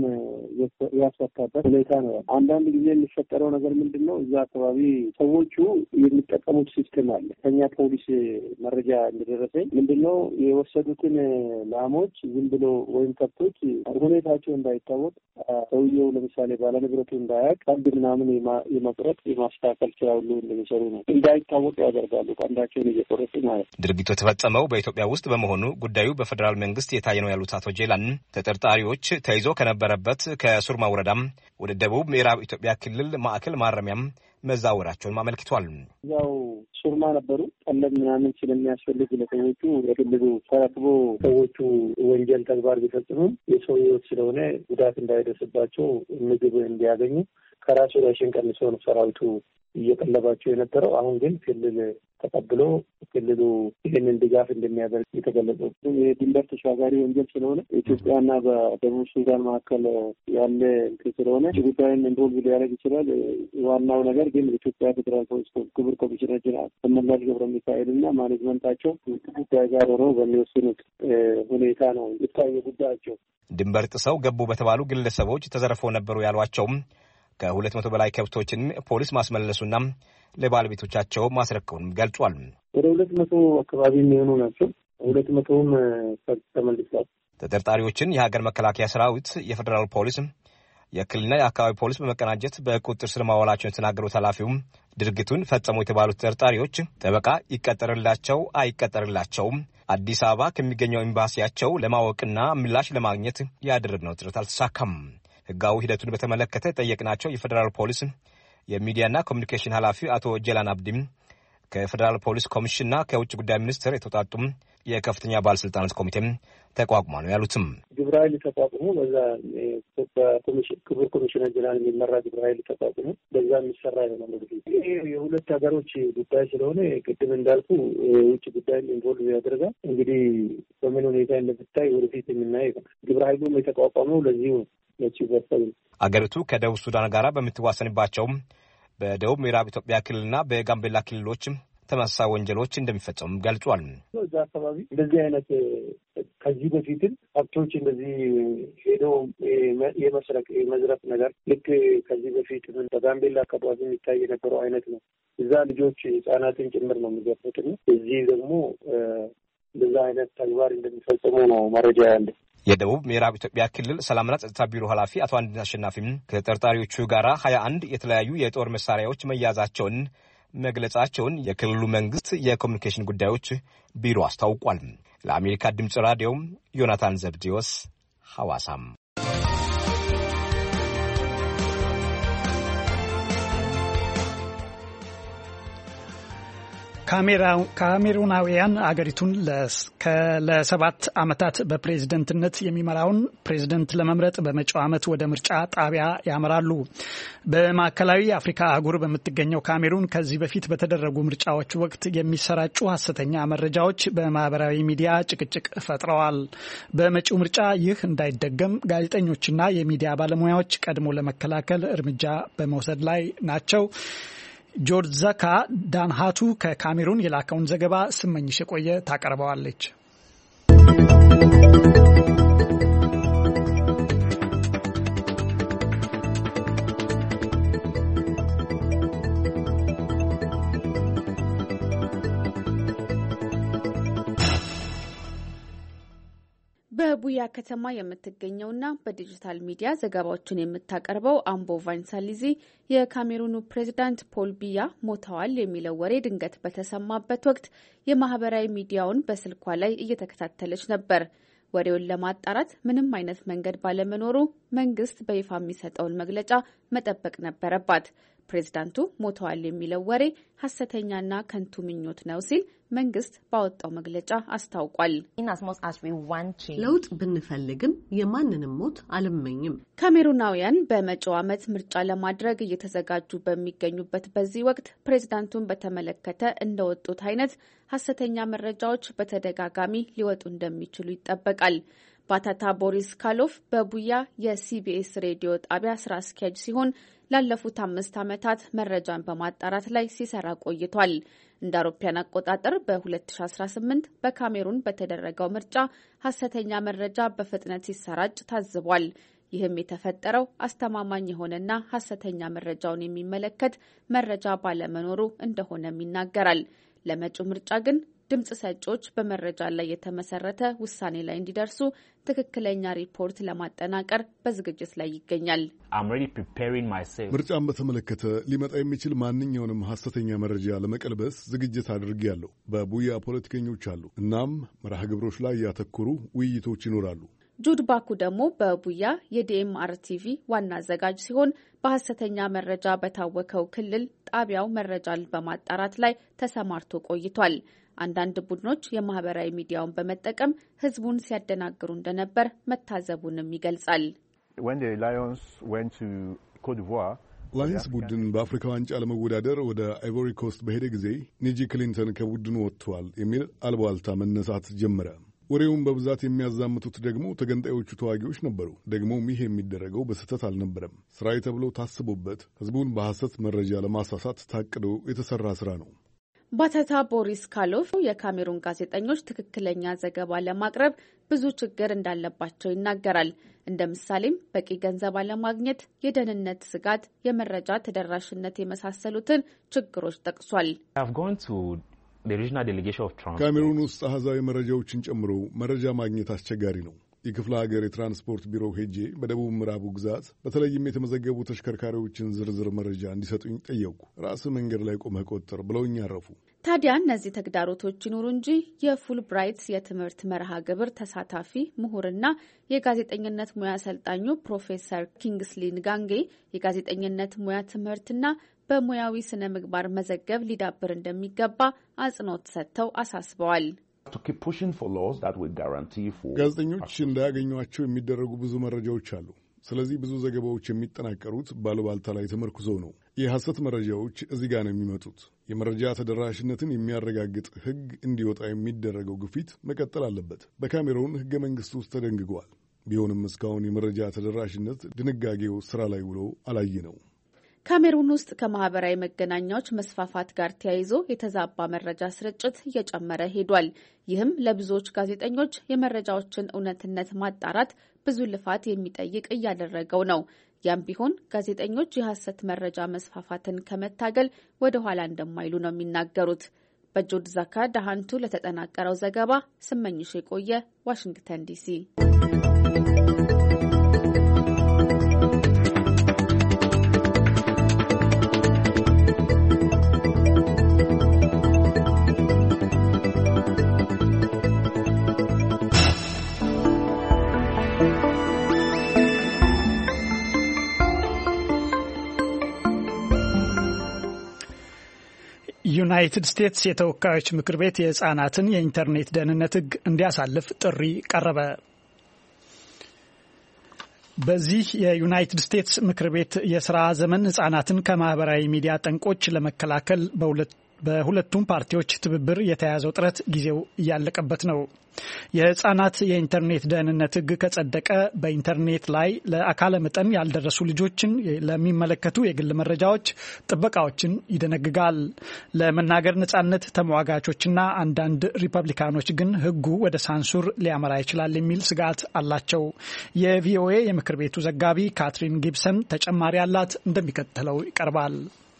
ያስፈታበት ሁኔታ ነው። አንዳንድ ጊዜ የሚፈጠረው ነገር ምንድነው? እዛ አካባቢ ሰዎቹ የሚጠቀሙት ሲስተም አለ። ከኛ ፖሊስ መረጃ እንደደረሰኝ ምንድነው የወሰዱትን ላሞች ዝም ብሎ ወይም ከብቶች ሁኔታቸው እንዳይታወቅ ሰውየው ለምሳሌ ባለንብረቱ እንዳያውቅ ቀንድ ምናምን የመቁረጥ የማስተካከል ስራ ሁሉ እንደሚሰሩ ነው። እንዳይታወቅ ያደርጋሉ፣ ቀንዳቸውን እየቆረጡ ማለት። ድርጊቱ የተፈጸመው በኢትዮጵያ ውስጥ በመሆኑ ጉዳዩ በፌደራል መንግስት የታየ ነው ያሉት አቶ ጄላን ተጠርጣሪዎች ተይዞ ከነበረበት ከሱርማ ወረዳም ወደ ደቡብ ምዕራብ ኢትዮጵያ ክልል ማዕከል ማረሚያም መዛወራቸውን አመልክቷል። ያው ሱርማ ነበሩ ቀለብ ምናምን ስለሚያስፈልግ ለሰዎቹ ለክልሉ ተረክቦ ሰዎቹ ወንጀል ተግባር ቢፈጽሙም የሰው ሕይወት ስለሆነ ጉዳት እንዳይደርስባቸው ምግብ እንዲያገኙ ከራሱ ራሽን ቀንሶ ነው ሰራዊቱ እየቀለባቸው የነበረው። አሁን ግን ክልል ተቀብሎ ክልሉ ይህንን ድጋፍ እንደሚያደርግ የተገለጸው የድንበር ተሻጋሪ ወንጀል ስለሆነ ኢትዮጵያና በደቡብ ሱዳን መካከል ያለ ስለሆነ ጉዳይን ኢንቮልቭ ሊያደርግ ይችላል። ዋናው ነገር ግን ኢትዮጵያ ፌዴራል ፖሊስ ክቡር ኮሚሽነር ጀነራል ተመላሽ ገብረ ሚካኤልና ማኔጅመንታቸው ጉዳይ ጋር ሆነው በሚወስኑት ሁኔታ ነው የታየ ጉዳያቸው። ድንበር ጥሰው ገቡ በተባሉ ግለሰቦች ተዘርፈው ነበሩ ያሏቸውም ከሁለት መቶ በላይ ከብቶችን ፖሊስ ማስመለሱና ለባለቤቶቻቸው ማስረከቡን ገልጿል። ወደ ሁለት መቶ አካባቢ የሚሆኑ ናቸው። ሁለት መቶውም ተመልሰዋል። ተጠርጣሪዎችን የሀገር መከላከያ ሰራዊት፣ የፌዴራል ፖሊስ፣ የክልልና የአካባቢ ፖሊስ በመቀናጀት በቁጥጥር ስር ማዋላቸውን የተናገሩት ኃላፊውም ድርጊቱን ፈጸሙ የተባሉት ተጠርጣሪዎች ጠበቃ ይቀጠርላቸው አይቀጠርላቸውም አዲስ አበባ ከሚገኘው ኤምባሲያቸው ለማወቅና ምላሽ ለማግኘት ያደረግነው ጥረት አልተሳካም። ህጋዊ ሂደቱን በተመለከተ ጠየቅናቸው የፌዴራል ፖሊስ የሚዲያና ኮሚኒኬሽን ኃላፊ አቶ ጀላን አብዲም ከፌዴራል ፖሊስ ኮሚሽንና ከውጭ ጉዳይ ሚኒስቴር የተውጣጡም የከፍተኛ ባለስልጣናት ኮሚቴም ተቋቁሞ ነው ያሉትም። ግብረ ኃይል ተቋቁሞ በዛ ክቡር ኮሚሽነር ጀነራል የሚመራ ግብረ ኃይል ተቋቁሞ በዛ የሚሰራ ይሆናል። እንግዲህ የሁለት ሀገሮች ጉዳይ ስለሆነ ቅድም እንዳልኩ የውጭ ጉዳይ ኢንቮልቭ ያደርጋል። እንግዲህ በምን ሁኔታ እንደምታይ ወደፊት የምናየው ግብረ ኃይሉም የተቋቋመው ለዚሁ አገሪቱ ከደቡብ ሱዳን ጋር በምትዋሰንባቸው በደቡብ ምዕራብ ኢትዮጵያ ክልልና በጋምቤላ ክልሎች ተመሳሳይ ወንጀሎች እንደሚፈጸሙ ገልጿል። እዛ አካባቢ እንደዚህ አይነት ከዚህ በፊትም ሀብቶች እንደዚህ ሄዶ የመስረቅ የመዝረፍ ነገር ልክ ከዚህ በፊት በጋምቤላ አካባቢ የሚታይ የነበረው አይነት ነው። እዛ ልጆች ህጻናትን ጭምር ነው የሚገፉት። እዚህ ደግሞ እንደዛ አይነት ተግባር እንደሚፈጽሙ ነው መረጃ ያለ። የደቡብ ምዕራብ ኢትዮጵያ ክልል ሰላምና ጸጥታ ቢሮ ኃላፊ አቶ አንድነት አሸናፊም ከተጠርጣሪዎቹ ጋራ ሀያ አንድ የተለያዩ የጦር መሳሪያዎች መያዛቸውን መግለጻቸውን የክልሉ መንግስት የኮሚኒኬሽን ጉዳዮች ቢሮ አስታውቋል። ለአሜሪካ ድምጽ ራዲዮ ዮናታን ዘብዲዮስ ሐዋሳም። ካሜሩናውያን አገሪቱን ለሰባት ዓመታት በፕሬዝደንትነት የሚመራውን ፕሬዝደንት ለመምረጥ በመጪው ዓመት ወደ ምርጫ ጣቢያ ያመራሉ። በማዕከላዊ አፍሪካ አህጉር በምትገኘው ካሜሩን ከዚህ በፊት በተደረጉ ምርጫዎች ወቅት የሚሰራጩ ሐሰተኛ መረጃዎች በማህበራዊ ሚዲያ ጭቅጭቅ ፈጥረዋል። በመጪው ምርጫ ይህ እንዳይደገም ጋዜጠኞችና የሚዲያ ባለሙያዎች ቀድሞ ለመከላከል እርምጃ በመውሰድ ላይ ናቸው። ጆርጅ ዘካ ዳንሃቱ ከካሜሩን የላከውን ዘገባ ስመኝሽ የቆየ ታቀርበዋለች። በቡያ ከተማ የምትገኘውና በዲጂታል ሚዲያ ዘገባዎችን የምታቀርበው አምቦ ቫንሳሊዚ የካሜሩኑ ፕሬዝዳንት ፖል ቢያ ሞተዋል የሚለው ወሬ ድንገት በተሰማበት ወቅት የማህበራዊ ሚዲያውን በስልኳ ላይ እየተከታተለች ነበር። ወሬውን ለማጣራት ምንም አይነት መንገድ ባለመኖሩ መንግስት በይፋ የሚሰጠውን መግለጫ መጠበቅ ነበረባት። ፕሬዝዳንቱ ሞተዋል የሚለው ወሬ ሐሰተኛና ከንቱ ምኞት ነው ሲል መንግስት ባወጣው መግለጫ አስታውቋል። ለውጥ ብንፈልግም የማንንም ሞት አልመኝም። ካሜሩናውያን በመጪው ዓመት ምርጫ ለማድረግ እየተዘጋጁ በሚገኙበት በዚህ ወቅት ፕሬዝዳንቱን በተመለከተ እንደወጡት አይነት ሐሰተኛ መረጃዎች በተደጋጋሚ ሊወጡ እንደሚችሉ ይጠበቃል። ባታታ ቦሪስ ካሎፍ በቡያ የሲቢኤስ ሬዲዮ ጣቢያ ስራ አስኪያጅ ሲሆን ላለፉት አምስት ዓመታት መረጃን በማጣራት ላይ ሲሰራ ቆይቷል። እንደ አውሮፓውያን አቆጣጠር በ2018 በካሜሩን በተደረገው ምርጫ ሐሰተኛ መረጃ በፍጥነት ሲሰራጭ ታዝቧል። ይህም የተፈጠረው አስተማማኝ የሆነና ሐሰተኛ መረጃውን የሚመለከት መረጃ ባለመኖሩ እንደሆነም ይናገራል። ለመጪው ምርጫ ግን ድምጽ ሰጪዎች በመረጃ ላይ የተመሰረተ ውሳኔ ላይ እንዲደርሱ ትክክለኛ ሪፖርት ለማጠናቀር በዝግጅት ላይ ይገኛል። ምርጫን በተመለከተ ሊመጣ የሚችል ማንኛውንም ሐሰተኛ መረጃ ለመቀልበስ ዝግጅት አድርጌያለሁ። በቡያ ፖለቲከኞች አሉ። እናም መርሃ ግብሮች ላይ ያተኮሩ ውይይቶች ይኖራሉ። ጁድ ባኩ ደግሞ በቡያ የዲኤምአር ቲቪ ዋና አዘጋጅ ሲሆን በሐሰተኛ መረጃ በታወከው ክልል ጣቢያው መረጃን በማጣራት ላይ ተሰማርቶ ቆይቷል። አንዳንድ ቡድኖች የማህበራዊ ሚዲያውን በመጠቀም ህዝቡን ሲያደናግሩ እንደነበር መታዘቡንም ይገልጻል። ላየንስ ቡድን በአፍሪካ ዋንጫ ለመወዳደር ወደ አይቮሪ ኮስት በሄደ ጊዜ ኒጂ ክሊንተን ከቡድኑ ወጥተዋል የሚል አልባልታ መነሳት ጀመረ። ወሬውን በብዛት የሚያዛምቱት ደግሞ ተገንጣዮቹ ተዋጊዎች ነበሩ። ደግሞም ይህ የሚደረገው በስህተት አልነበረም። ስራዬ ተብሎ ታስቦበት ህዝቡን በሐሰት መረጃ ለማሳሳት ታቅዶ የተሰራ ስራ ነው። ባታታ ቦሪስ ካሎፍ የካሜሩን ጋዜጠኞች ትክክለኛ ዘገባ ለማቅረብ ብዙ ችግር እንዳለባቸው ይናገራል። እንደ ምሳሌም በቂ ገንዘብ አለማግኘት፣ የደህንነት ስጋት፣ የመረጃ ተደራሽነት የመሳሰሉትን ችግሮች ጠቅሷል። ካሜሩን ውስጥ አሃዛዊ መረጃዎችን ጨምሮ መረጃ ማግኘት አስቸጋሪ ነው። የክፍለ ሀገር የትራንስፖርት ቢሮ ሄጄ በደቡብ ምዕራቡ ግዛት በተለይም የተመዘገቡ ተሽከርካሪዎችን ዝርዝር መረጃ እንዲሰጡኝ ጠየቁ። ራስ መንገድ ላይ ቆመህ ቆጥር ብለውኝ አረፉ። ታዲያ እነዚህ ተግዳሮቶች ይኑሩ እንጂ የፉል ብራይትስ የትምህርት መርሃ ግብር ተሳታፊ ምሁርና የጋዜጠኝነት ሙያ አሰልጣኙ ፕሮፌሰር ኪንግስሊ ንጋንጌ የጋዜጠኝነት ሙያ ትምህርትና በሙያዊ ስነ ምግባር መዘገብ ሊዳብር እንደሚገባ አጽንኦት ሰጥተው አሳስበዋል። ጋዜጠኞች እንዳያገኟቸው የሚደረጉ ብዙ መረጃዎች አሉ። ስለዚህ ብዙ ዘገባዎች የሚጠናቀሩት ባሉባልታ ላይ ተመርኩዘው ነው። የሐሰት መረጃዎች እዚህ ጋር ነው የሚመጡት። የመረጃ ተደራሽነትን የሚያረጋግጥ ሕግ እንዲወጣ የሚደረገው ግፊት መቀጠል አለበት። በካሜሩን ሕገ መንግሥት ውስጥ ተደንግጓል። ቢሆንም እስካሁን የመረጃ ተደራሽነት ድንጋጌው ስራ ላይ ውሎ አላየ ነው። ካሜሩን ውስጥ ከማህበራዊ መገናኛዎች መስፋፋት ጋር ተያይዞ የተዛባ መረጃ ስርጭት እየጨመረ ሄዷል። ይህም ለብዙዎች ጋዜጠኞች የመረጃዎችን እውነትነት ማጣራት ብዙ ልፋት የሚጠይቅ እያደረገው ነው። ያም ቢሆን ጋዜጠኞች የሐሰት መረጃ መስፋፋትን ከመታገል ወደ ኋላ እንደማይሉ ነው የሚናገሩት። በጆድ ዛካ ዳሃንቱ ለተጠናቀረው ዘገባ ስመኝሽ የቆየ ዋሽንግተን ዲሲ። ዩናይትድ ስቴትስ የተወካዮች ምክር ቤት የሕፃናትን የኢንተርኔት ደህንነት ሕግ እንዲያሳልፍ ጥሪ ቀረበ። በዚህ የዩናይትድ ስቴትስ ምክር ቤት የስራ ዘመን ሕፃናትን ከማህበራዊ ሚዲያ ጠንቆች ለመከላከል በሁለቱም ፓርቲዎች ትብብር የተያዘው ጥረት ጊዜው እያለቀበት ነው። የሕፃናት የኢንተርኔት ደህንነት ሕግ ከጸደቀ በኢንተርኔት ላይ ለአካለ መጠን ያልደረሱ ልጆችን ለሚመለከቱ የግል መረጃዎች ጥበቃዎችን ይደነግጋል። ለመናገር ነጻነት ተሟጋቾችና አንዳንድ ሪፐብሊካኖች ግን ሕጉ ወደ ሳንሱር ሊያመራ ይችላል የሚል ስጋት አላቸው። የቪኦኤ የምክር ቤቱ ዘጋቢ ካትሪን ጊብሰን ተጨማሪ አላት፣ እንደሚከተለው ይቀርባል።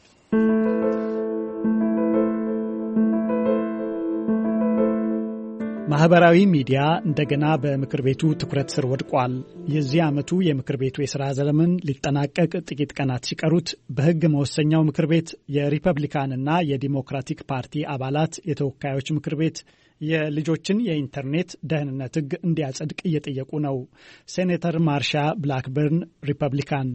ማህበራዊ ሚዲያ እንደገና በምክር ቤቱ ትኩረት ስር ወድቋል። የዚህ ዓመቱ የምክር ቤቱ የሥራ ዘመን ሊጠናቀቅ ጥቂት ቀናት ሲቀሩት በሕግ መወሰኛው ምክር ቤት የሪፐብሊካንና የዲሞክራቲክ ፓርቲ አባላት የተወካዮች ምክር ቤት የልጆችን የኢንተርኔት ደህንነት ሕግ እንዲያጸድቅ እየጠየቁ ነው። ሴኔተር ማርሻ ብላክበርን ሪፐብሊካን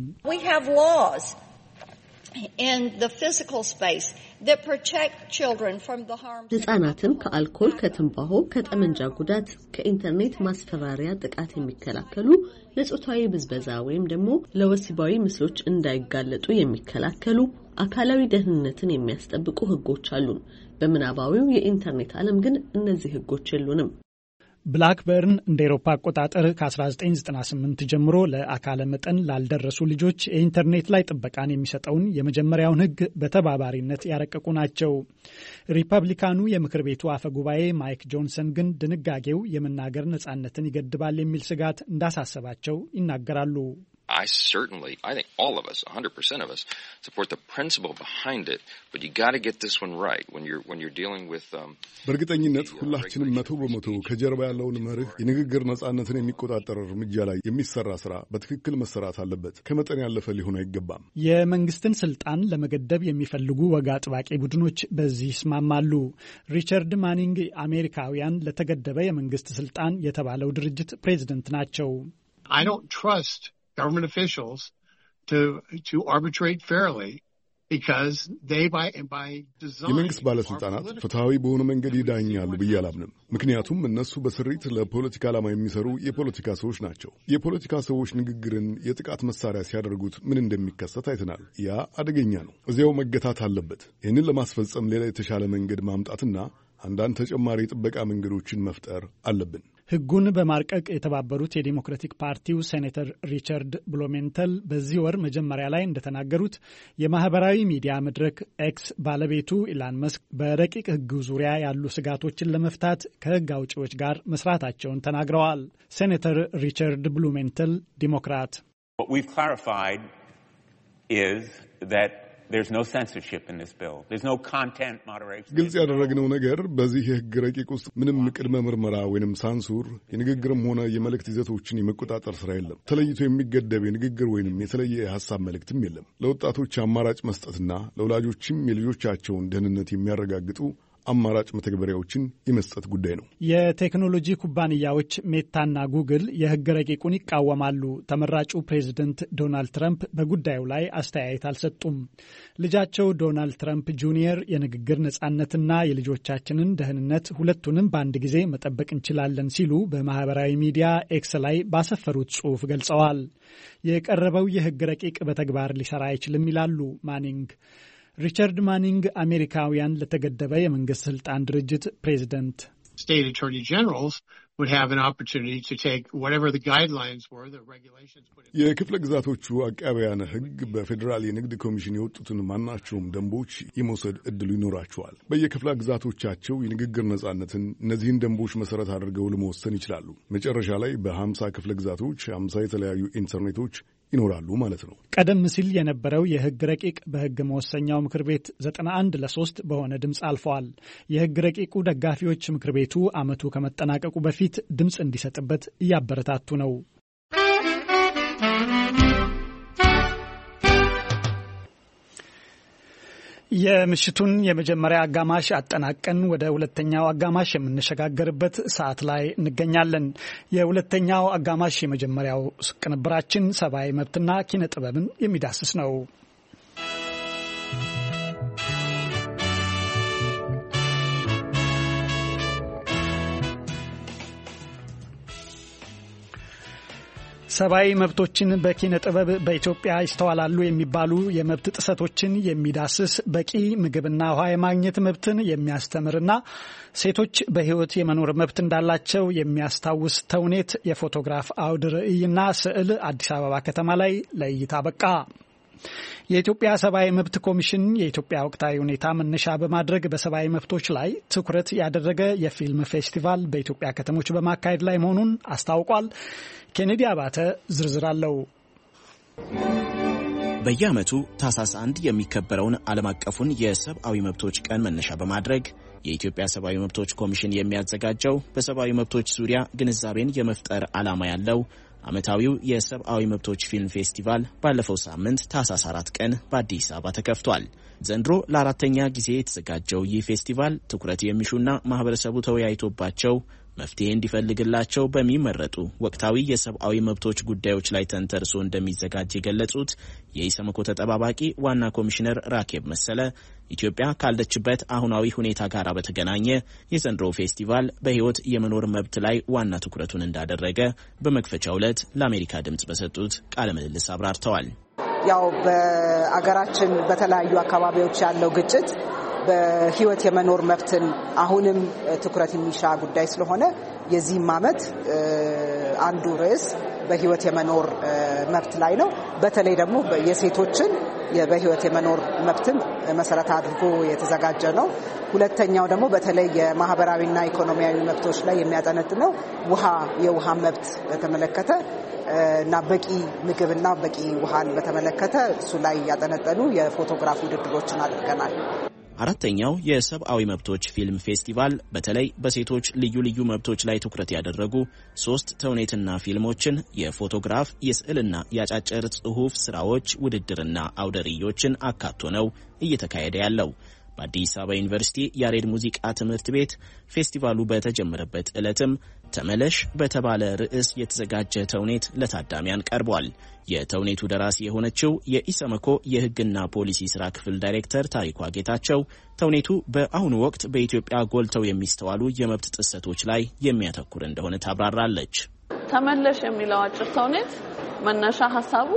ሕፃናትን ከአልኮል፣ ከትንባሆ፣ ከጠመንጃ ጉዳት፣ ከኢንተርኔት ማስፈራሪያ ጥቃት የሚከላከሉ ለጾታዊ ብዝበዛ ወይም ደግሞ ለወሲባዊ ምስሎች እንዳይጋለጡ የሚከላከሉ አካላዊ ደህንነትን የሚያስጠብቁ ሕጎች አሉን። በምናባዊው የኢንተርኔት ዓለም ግን እነዚህ ሕጎች የሉንም። ብላክበርን እንደ ኤሮፓ አቆጣጠር ከ1998 ጀምሮ ለአካለ መጠን ላልደረሱ ልጆች የኢንተርኔት ላይ ጥበቃን የሚሰጠውን የመጀመሪያውን ሕግ በተባባሪነት ያረቀቁ ናቸው። ሪፐብሊካኑ የምክር ቤቱ አፈ ጉባኤ ማይክ ጆንሰን ግን ድንጋጌው የመናገር ነጻነትን ይገድባል የሚል ስጋት እንዳሳሰባቸው ይናገራሉ። I certainly, I think all of us, one hundred percent of us, support the principle behind it, but you got to get this one right when you're when you're dealing with um በእርግጠኝነት ሁላችንም መቶ በመቶ ከጀርባ ያለውን መርህ የንግግር ነጻነትን የሚቆጣጠር እርምጃ ላይ የሚሰራ ስራ በትክክል መሰራት አለበት። ከመጠን ያለፈ ሊሆን አይገባም። የመንግስትን ስልጣን ለመገደብ የሚፈልጉ ወግ አጥባቂ ቡድኖች በዚህ ይስማማሉ። ሪቻርድ ማኒንግ አሜሪካውያን ለተገደበ የመንግስት ስልጣን የተባለው ድርጅት ፕሬዝዳንት ናቸው። I don't trust government officials to to arbitrate fairly because they by by design የመንግስት ባለስልጣናት ፍትሃዊ በሆነ መንገድ ይዳኛሉ ብዬ አላምንም። ምክንያቱም እነሱ በስሪት ለፖለቲካ ዓላማ የሚሰሩ የፖለቲካ ሰዎች ናቸው። የፖለቲካ ሰዎች ንግግርን የጥቃት መሳሪያ ሲያደርጉት ምን እንደሚከሰት አይተናል። ያ አደገኛ ነው። እዚያው መገታት አለበት። ይህንን ለማስፈጸም ሌላ የተሻለ መንገድ ማምጣትና አንዳንድ ተጨማሪ ጥበቃ መንገዶችን መፍጠር አለብን። ሕጉን በማርቀቅ የተባበሩት የዲሞክራቲክ ፓርቲው ሴኔተር ሪቻርድ ብሉሜንተል በዚህ ወር መጀመሪያ ላይ እንደተናገሩት የማህበራዊ ሚዲያ መድረክ ኤክስ ባለቤቱ ኢላን መስክ በረቂቅ ሕጉ ዙሪያ ያሉ ስጋቶችን ለመፍታት ከሕግ አውጪዎች ጋር መስራታቸውን ተናግረዋል። ሴኔተር ሪቻርድ ብሉሜንተል ዲሞክራት What we've clarified is that there's no censorship in this bill. There's no content moderation. ግልጽ ያደረግነው ነገር በዚህ የሕግ ረቂቅ ውስጥ ምንም ቅድመ ምርመራ ወይንም ሳንሱር የንግግርም ሆነ የመልእክት ይዘቶችን የመቆጣጠር ስራ የለም። ተለይቶ የሚገደብ የንግግር ወይንም የተለየ የሐሳብ መልእክትም የለም። ለወጣቶች አማራጭ መስጠትና ለወላጆችም የልጆቻቸውን ደህንነት የሚያረጋግጡ አማራጭ መተግበሪያዎችን የመስጠት ጉዳይ ነው። የቴክኖሎጂ ኩባንያዎች ሜታና ጉግል የሕግ ረቂቁን ይቃወማሉ። ተመራጩ ፕሬዝደንት ዶናልድ ትራምፕ በጉዳዩ ላይ አስተያየት አልሰጡም። ልጃቸው ዶናልድ ትራምፕ ጁኒየር የንግግር ነጻነትና የልጆቻችንን ደህንነት ሁለቱንም በአንድ ጊዜ መጠበቅ እንችላለን ሲሉ በማህበራዊ ሚዲያ ኤክስ ላይ ባሰፈሩት ጽሑፍ ገልጸዋል። የቀረበው የሕግ ረቂቅ በተግባር ሊሰራ አይችልም ይላሉ ማኒንግ። ሪቻርድ ማኒንግ አሜሪካውያን ለተገደበ የመንግስት ስልጣን ድርጅት ፕሬዝዳንት state attorney generals would have an opportunity to take whatever the guidelines were, the regulations put in. የክፍለ ግዛቶቹ አቃቢያነ ሕግ በፌዴራል የንግድ ኮሚሽን የወጡትን ማናቸውም ደንቦች የመውሰድ እድሉ ይኖራቸዋል። በየክፍለ ግዛቶቻቸው የንግግር ነጻነትን እነዚህን ደንቦች መሰረት አድርገው ለመወሰን ይችላሉ። መጨረሻ ላይ በሀምሳ ክፍለ ግዛቶች ሀምሳ የተለያዩ ኢንተርኔቶች ይኖራሉ ማለት ነው። ቀደም ሲል የነበረው የሕግ ረቂቅ በሕግ መወሰኛው ምክር ቤት ዘጠና አንድ ለሶስት በሆነ ድምፅ አልፈዋል። የሕግ ረቂቁ ደጋፊዎች ምክር ቤቱ ዓመቱ ከመጠናቀቁ በፊት ድምፅ እንዲሰጥበት እያበረታቱ ነው። የምሽቱን የመጀመሪያ አጋማሽ አጠናቀን ወደ ሁለተኛው አጋማሽ የምንሸጋገርበት ሰዓት ላይ እንገኛለን። የሁለተኛው አጋማሽ የመጀመሪያው ቅንብራችን ሰብአዊ መብትና ኪነ ጥበብን የሚዳስስ ነው። ሰብአዊ መብቶችን በኪነ ጥበብ በኢትዮጵያ ይስተዋላሉ የሚባሉ የመብት ጥሰቶችን የሚዳስስ በቂ ምግብና ውሃ የማግኘት መብትን የሚያስተምርና ሴቶች በሕይወት የመኖር መብት እንዳላቸው የሚያስታውስ ተውኔት የፎቶግራፍ አውደ ርዕይና ስዕል አዲስ አበባ ከተማ ላይ ለእይታ በቃ። የኢትዮጵያ ሰብአዊ መብት ኮሚሽን የኢትዮጵያ ወቅታዊ ሁኔታ መነሻ በማድረግ በሰብአዊ መብቶች ላይ ትኩረት ያደረገ የፊልም ፌስቲቫል በኢትዮጵያ ከተሞች በማካሄድ ላይ መሆኑን አስታውቋል። ኬኔዲ አባተ ዝርዝር አለው። በየዓመቱ ታህሳስ አንድ የሚከበረውን ዓለም አቀፉን የሰብአዊ መብቶች ቀን መነሻ በማድረግ የኢትዮጵያ ሰብአዊ መብቶች ኮሚሽን የሚያዘጋጀው በሰብአዊ መብቶች ዙሪያ ግንዛቤን የመፍጠር ዓላማ ያለው ዓመታዊው የሰብአዊ መብቶች ፊልም ፌስቲቫል ባለፈው ሳምንት ታህሳስ አራት ቀን በአዲስ አበባ ተከፍቷል። ዘንድሮ ለአራተኛ ጊዜ የተዘጋጀው ይህ ፌስቲቫል ትኩረት የሚሹና ማህበረሰቡ ተወያይቶባቸው መፍትሄ እንዲፈልግላቸው በሚመረጡ ወቅታዊ የሰብአዊ መብቶች ጉዳዮች ላይ ተንተርሶ እንደሚዘጋጅ የገለጹት የኢሰመኮ ተጠባባቂ ዋና ኮሚሽነር ራኬብ መሰለ ኢትዮጵያ ካለችበት አሁናዊ ሁኔታ ጋር በተገናኘ የዘንድሮ ፌስቲቫል በሕይወት የመኖር መብት ላይ ዋና ትኩረቱን እንዳደረገ በመክፈቻው ዕለት ለአሜሪካ ድምጽ በሰጡት ቃለ ምልልስ አብራርተዋል። ያው በአገራችን በተለያዩ አካባቢዎች ያለው ግጭት በህይወት የመኖር መብትን አሁንም ትኩረት የሚሻ ጉዳይ ስለሆነ የዚህም ዓመት አንዱ ርዕስ በህይወት የመኖር መብት ላይ ነው። በተለይ ደግሞ የሴቶችን በህይወት የመኖር መብትን መሰረት አድርጎ የተዘጋጀ ነው። ሁለተኛው ደግሞ በተለይ የማህበራዊና ኢኮኖሚያዊ መብቶች ላይ የሚያጠነጥነው ውሃ የውሃ መብት በተመለከተ እና በቂ ምግብና በቂ ውሃን በተመለከተ እሱ ላይ ያጠነጠኑ የፎቶግራፍ ውድድሮችን አድርገናል። አራተኛው የሰብአዊ መብቶች ፊልም ፌስቲቫል በተለይ በሴቶች ልዩ ልዩ መብቶች ላይ ትኩረት ያደረጉ ሶስት ተውኔትና ፊልሞችን፣ የፎቶግራፍ፣ የስዕልና ያጫጭር ጽሑፍ ስራዎች ውድድርና አውደርዮችን አካቶ ነው እየተካሄደ ያለው። በአዲስ አበባ ዩኒቨርሲቲ ያሬድ ሙዚቃ ትምህርት ቤት ፌስቲቫሉ በተጀመረበት ዕለትም ተመለሽ በተባለ ርዕስ የተዘጋጀ ተውኔት ለታዳሚያን ቀርቧል። የተውኔቱ ደራሲ የሆነችው የኢሰመኮ የሕግና ፖሊሲ ስራ ክፍል ዳይሬክተር ታሪኳ ጌታቸው ተውኔቱ በአሁኑ ወቅት በኢትዮጵያ ጎልተው የሚስተዋሉ የመብት ጥሰቶች ላይ የሚያተኩር እንደሆነ ታብራራለች። ተመለሽ የሚለው አጭር ተውኔት መነሻ ሐሳቡ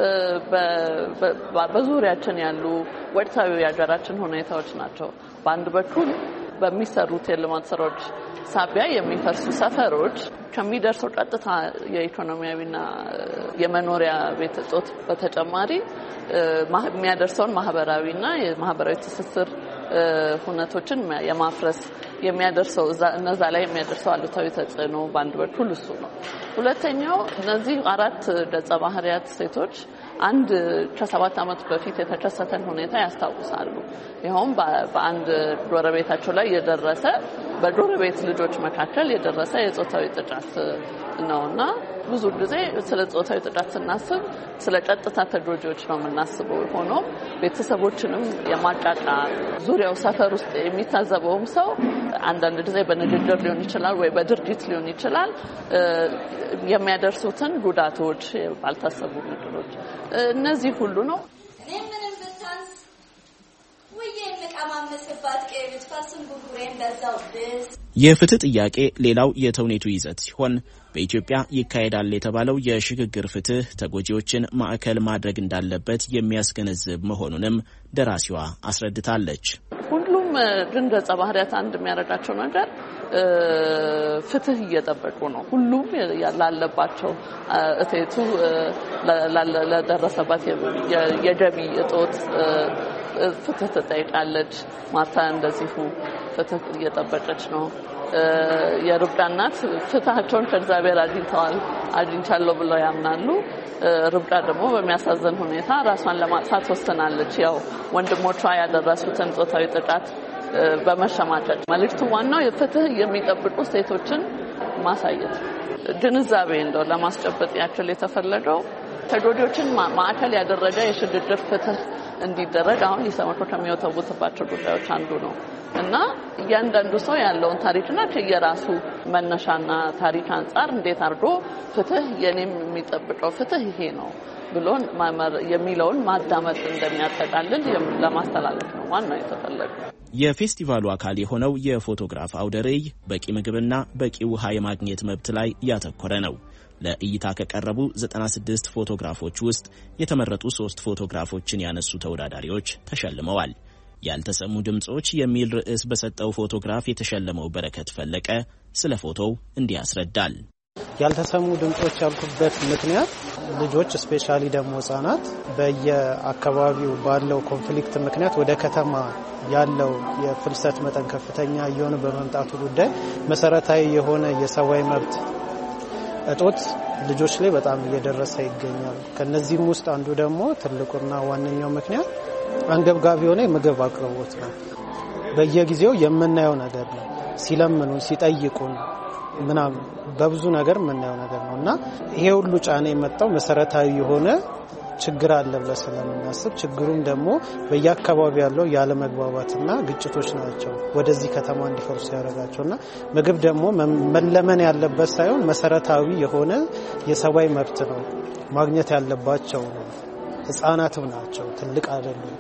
በዙሪያችን ያሉ ወቅታዊ የሀገራችን ሁኔታዎች ናቸው። በአንድ በኩል በሚሰሩት የልማት ስራዎች ሳቢያ የሚፈርሱ ሰፈሮች ከሚደርሰው ቀጥታ የኢኮኖሚያዊና የመኖሪያ ቤት እጦት በተጨማሪ የሚያደርሰውን ማህበራዊና የማህበራዊ ትስስር ሁነቶችን የማፍረስ የሚያደርሰው እነዛ ላይ የሚያደርሰው አሉታዊ ተጽዕኖ በአንድ በኩል እሱ ነው። ሁለተኛው እነዚህ አራት ገጸ ባህሪያት ሴቶች አንድ ከሰባት ዓመት በፊት የተከሰተን ሁኔታ ያስታውሳሉ። ይኸውም በአንድ ጎረቤታቸው ላይ የደረሰ በጎረቤት ልጆች መካከል የደረሰ የጾታዊ ጥቃት ነውና ብዙ ጊዜ ስለ ጾታዊ ጥቃት ስናስብ ስለ ቀጥታ ተጎጂዎች ነው የምናስበው። ሆኖ ቤተሰቦችንም የማቃቃ ዙሪያው ሰፈር ውስጥ የሚታዘበውም ሰው አንዳንድ ጊዜ በንግግር ሊሆን ይችላል ወይ በድርጊት ሊሆን ይችላል የሚያደርሱትን ጉዳቶች፣ ባልታሰቡ ነገሮች እነዚህ ሁሉ ነው። የፍትህ ጥያቄ ሌላው የተውኔቱ ይዘት ሲሆን በኢትዮጵያ ይካሄዳል የተባለው የሽግግር ፍትህ ተጎጂዎችን ማዕከል ማድረግ እንዳለበት የሚያስገነዝብ መሆኑንም ደራሲዋ አስረድታለች። ሁሉም ግን ገጸ ባህሪያት አንድ የሚያደርጋቸው ነገር ፍትህ እየጠበቁ ነው። ሁሉም ላለባቸው እቴቱ ለደረሰባት የገቢ እጦት ፍትህ ትጠይቃለች። ማርታ እንደዚሁ ፍትህ እየጠበቀች ነው። የርብቃ እናት ፍትሃቸውን ከእግዚአብሔር አግኝተዋል አግኝቻለሁ ብለው ያምናሉ። ርብቃ ደግሞ በሚያሳዝን ሁኔታ ራሷን ለማጥፋት ወስናለች። ያው ወንድሞቿ ያደረሱትን ጾታዊ ጥቃት በመሸማቀቅ መልእክቱ ዋናው የፍትህ የሚጠብቁ ሴቶችን ማሳየት ግንዛቤ እንደው ለማስጨበጥ ያክል የተፈለገው ተጎጂዎችን ማዕከል ያደረገ የሽግግር ፍትህ እንዲደረግ አሁን ሊሰመኮ ከሚወተውትባቸው ጉዳዮች አንዱ ነው እና እያንዳንዱ ሰው ያለውን ታሪክና ከየራሱ መነሻና ታሪክ አንጻር እንዴት አድርጎ ፍትህ የኔም የሚጠብቀው ፍትህ ይሄ ነው ብሎ የሚለውን ማዳመጥ እንደሚያጠቃልል ለማስተላለፍ ነው ዋናው የተፈለገው። የፌስቲቫሉ አካል የሆነው የፎቶግራፍ አውደ ርዕይ በቂ ምግብና በቂ ውሃ የማግኘት መብት ላይ ያተኮረ ነው። ለእይታ ከቀረቡ ዘጠና ስድስት ፎቶግራፎች ውስጥ የተመረጡ ሶስት ፎቶግራፎችን ያነሱ ተወዳዳሪዎች ተሸልመዋል። ያልተሰሙ ድምጾች የሚል ርዕስ በሰጠው ፎቶግራፍ የተሸለመው በረከት ፈለቀ ስለ ፎቶው እንዲህ ያስረዳል። ያልተሰሙ ድምጾች ያልኩበት ምክንያት ልጆች ስፔሻሊ ደግሞ ህጻናት በየአካባቢው ባለው ኮንፍሊክት ምክንያት ወደ ከተማ ያለው የፍልሰት መጠን ከፍተኛ እየሆነ በመምጣቱ ጉዳይ መሰረታዊ የሆነ የሰብአዊ መብት እጦት ልጆች ላይ በጣም እየደረሰ ይገኛል። ከነዚህም ውስጥ አንዱ ደግሞ ትልቁና ዋነኛው ምክንያት አንገብጋቢ የሆነ የምግብ አቅርቦት ነው። በየጊዜው የምናየው ነገር ነው። ሲለምኑ ሲጠይቁን ምናምን በብዙ ነገር የምናየው ነገር ነውና ይሄ ሁሉ ጫና የመጣው መሰረታዊ የሆነ ችግር አለ ብለን ስለምናስብ ችግሩም ደግሞ በየአካባቢው ያለው ያለ መግባባትና ግጭቶች ናቸው ወደዚህ ከተማ እንዲፈርሱ ያደረጋቸውና ምግብ ደግሞ መለመን ያለበት ሳይሆን መሰረታዊ የሆነ የሰብአዊ መብት ነው ማግኘት ያለባቸው ነው። ህፃናትም ናቸው ትልቅ አይደሉም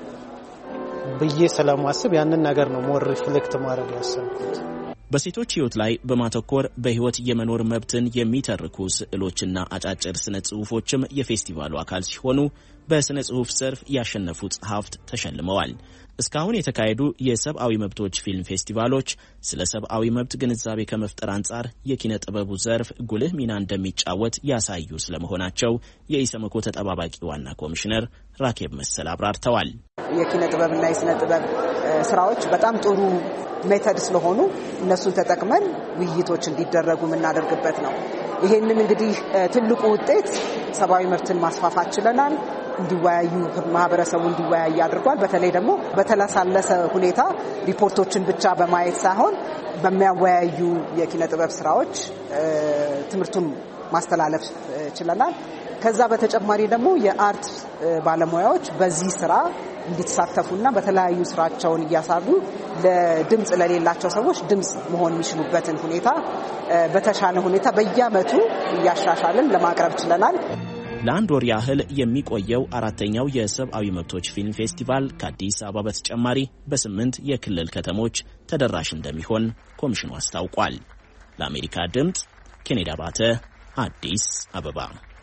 ብዬ ስለማስብ ያንን ነገር ነው ሞር ሪፍሌክት ማድረግ ያሰብኩት። በሴቶች ህይወት ላይ በማተኮር በህይወት የመኖር መብትን የሚተርኩ ስዕሎችና አጫጭር ስነ ጽሁፎችም የፌስቲቫሉ አካል ሲሆኑ በስነ ጽሑፍ ዘርፍ ያሸነፉ ጸሐፍት ተሸልመዋል። እስካሁን የተካሄዱ የሰብአዊ መብቶች ፊልም ፌስቲቫሎች ስለ ሰብአዊ መብት ግንዛቤ ከመፍጠር አንጻር የኪነ ጥበቡ ዘርፍ ጉልህ ሚና እንደሚጫወት ያሳዩ ስለመሆናቸው የኢሰመኮ ተጠባባቂ ዋና ኮሚሽነር ራኬብ መሰል አብራርተዋል። የኪነ ጥበብና የስነ ጥበብ ስራዎች በጣም ጥሩ ሜተድ ስለሆኑ እነሱን ተጠቅመን ውይይቶች እንዲደረጉ የምናደርግበት ነው። ይሄንን እንግዲህ ትልቁ ውጤት ሰብአዊ መብትን ማስፋፋት ችለናል። እንዲወያዩ ማህበረሰቡ እንዲወያይ አድርጓል። በተለይ ደግሞ በተለሳለሰ ሁኔታ ሪፖርቶችን ብቻ በማየት ሳይሆን በሚያወያዩ የኪነ ጥበብ ስራዎች ትምህርቱን ማስተላለፍ ችለናል። ከዛ በተጨማሪ ደግሞ የአርት ባለሙያዎች በዚህ ስራ እንዲተሳተፉና በተለያዩ ስራቸውን እያሳዩ ለድምጽ ለሌላቸው ሰዎች ድምጽ መሆን የሚችሉበትን ሁኔታ በተሻለ ሁኔታ በየዓመቱ እያሻሻልን ለማቅረብ ችለናል። ለአንድ ወር ያህል የሚቆየው አራተኛው የሰብአዊ መብቶች ፊልም ፌስቲቫል ከአዲስ አበባ በተጨማሪ በስምንት የክልል ከተሞች ተደራሽ እንደሚሆን ኮሚሽኑ አስታውቋል። ለአሜሪካ ድምጽ ኬኔዲ አባተ አዲስ አበባ።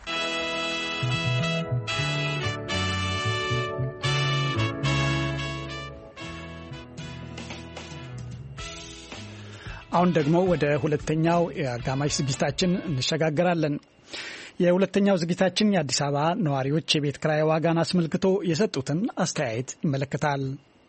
አሁን ደግሞ ወደ ሁለተኛው የአጋማሽ ዝግጅታችን እንሸጋገራለን። የሁለተኛው ዝግጅታችን የአዲስ አበባ ነዋሪዎች የቤት ክራይ ዋጋን አስመልክቶ የሰጡትን አስተያየት ይመለከታል።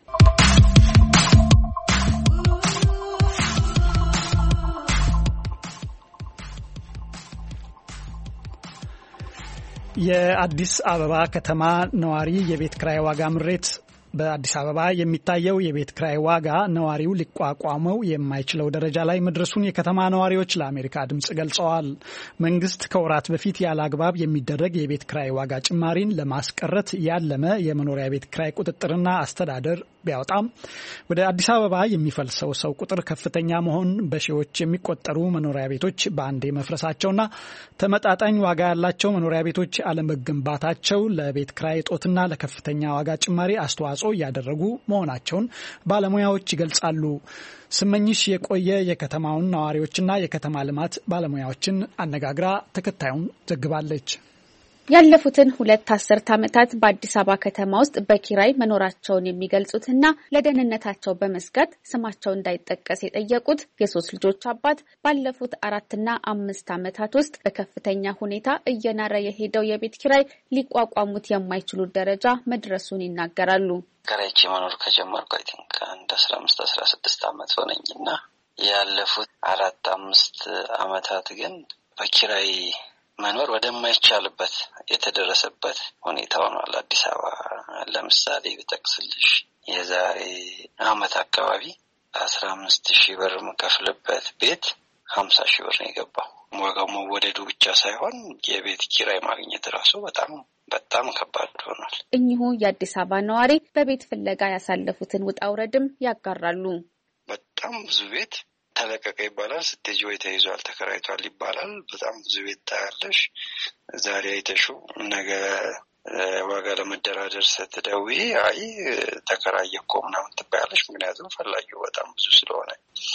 የአዲስ አበባ ከተማ ነዋሪ የቤት ክራይ ዋጋ ምሬት በአዲስ አበባ የሚታየው የቤት ክራይ ዋጋ ነዋሪው ሊቋቋመው የማይችለው ደረጃ ላይ መድረሱን የከተማ ነዋሪዎች ለአሜሪካ ድምጽ ገልጸዋል። መንግስት ከወራት በፊት ያለ አግባብ የሚደረግ የቤት ክራይ ዋጋ ጭማሪን ለማስቀረት ያለመ የመኖሪያ ቤት ክራይ ቁጥጥርና አስተዳደር ቢያወጣም ወደ አዲስ አበባ የሚፈልሰው ሰው ቁጥር ከፍተኛ መሆን፣ በሺዎች የሚቆጠሩ መኖሪያ ቤቶች በአንዴ መፍረሳቸውና ተመጣጣኝ ዋጋ ያላቸው መኖሪያ ቤቶች አለመገንባታቸው ለቤት ክራይ እጦትና ለከፍተኛ ዋጋ ጭማሪ አስተዋጽኦ እያደረጉ መሆናቸውን ባለሙያዎች ይገልጻሉ። ስመኝሽ የቆየ የከተማውን ነዋሪዎችና የከተማ ልማት ባለሙያዎችን አነጋግራ ተከታዩን ዘግባለች። ያለፉትን ሁለት አስርት ዓመታት በአዲስ አበባ ከተማ ውስጥ በኪራይ መኖራቸውን የሚገልጹትና ለደህንነታቸው በመስጋት ስማቸው እንዳይጠቀስ የጠየቁት የሶስት ልጆች አባት ባለፉት አራትና አምስት ዓመታት ውስጥ በከፍተኛ ሁኔታ እየናረ የሄደው የቤት ኪራይ ሊቋቋሙት የማይችሉት ደረጃ መድረሱን ይናገራሉ። ከራይቼ መኖር ከጀመርኩ አይ ቲንክ አንድ አስራ አምስት አስራ ስድስት ዓመት ሆነኝና ያለፉት አራት አምስት ዓመታት ግን በኪራይ መኖር ወደማይቻልበት የተደረሰበት ሁኔታ ሆኗል። አዲስ አበባ ለምሳሌ ብጠቅስልሽ የዛሬ አመት አካባቢ አስራ አምስት ሺህ ብር መከፍልበት ቤት ሀምሳ ሺህ ብር ነው የገባው። ዋጋው መወደዱ ብቻ ሳይሆን የቤት ኪራይ ማግኘት ራሱ በጣም በጣም ከባድ ሆኗል። እኚሁ የአዲስ አበባ ነዋሪ በቤት ፍለጋ ያሳለፉትን ውጣ ውረድም ያጋራሉ። በጣም ብዙ ቤት ተለቀቀ ይባላል፣ ስትሄጂ ወይ ተይዟል ተከራይቷል ይባላል። በጣም ብዙ ቤት ታያለሽ። ዛሬ አይተሽው ነገ ዋጋ ለመደራደር ስትደውይ አይ ተከራየ እኮ ምናምን ትባያለሽ። ምክንያቱም ፈላጊው በጣም ብዙ ስለሆነ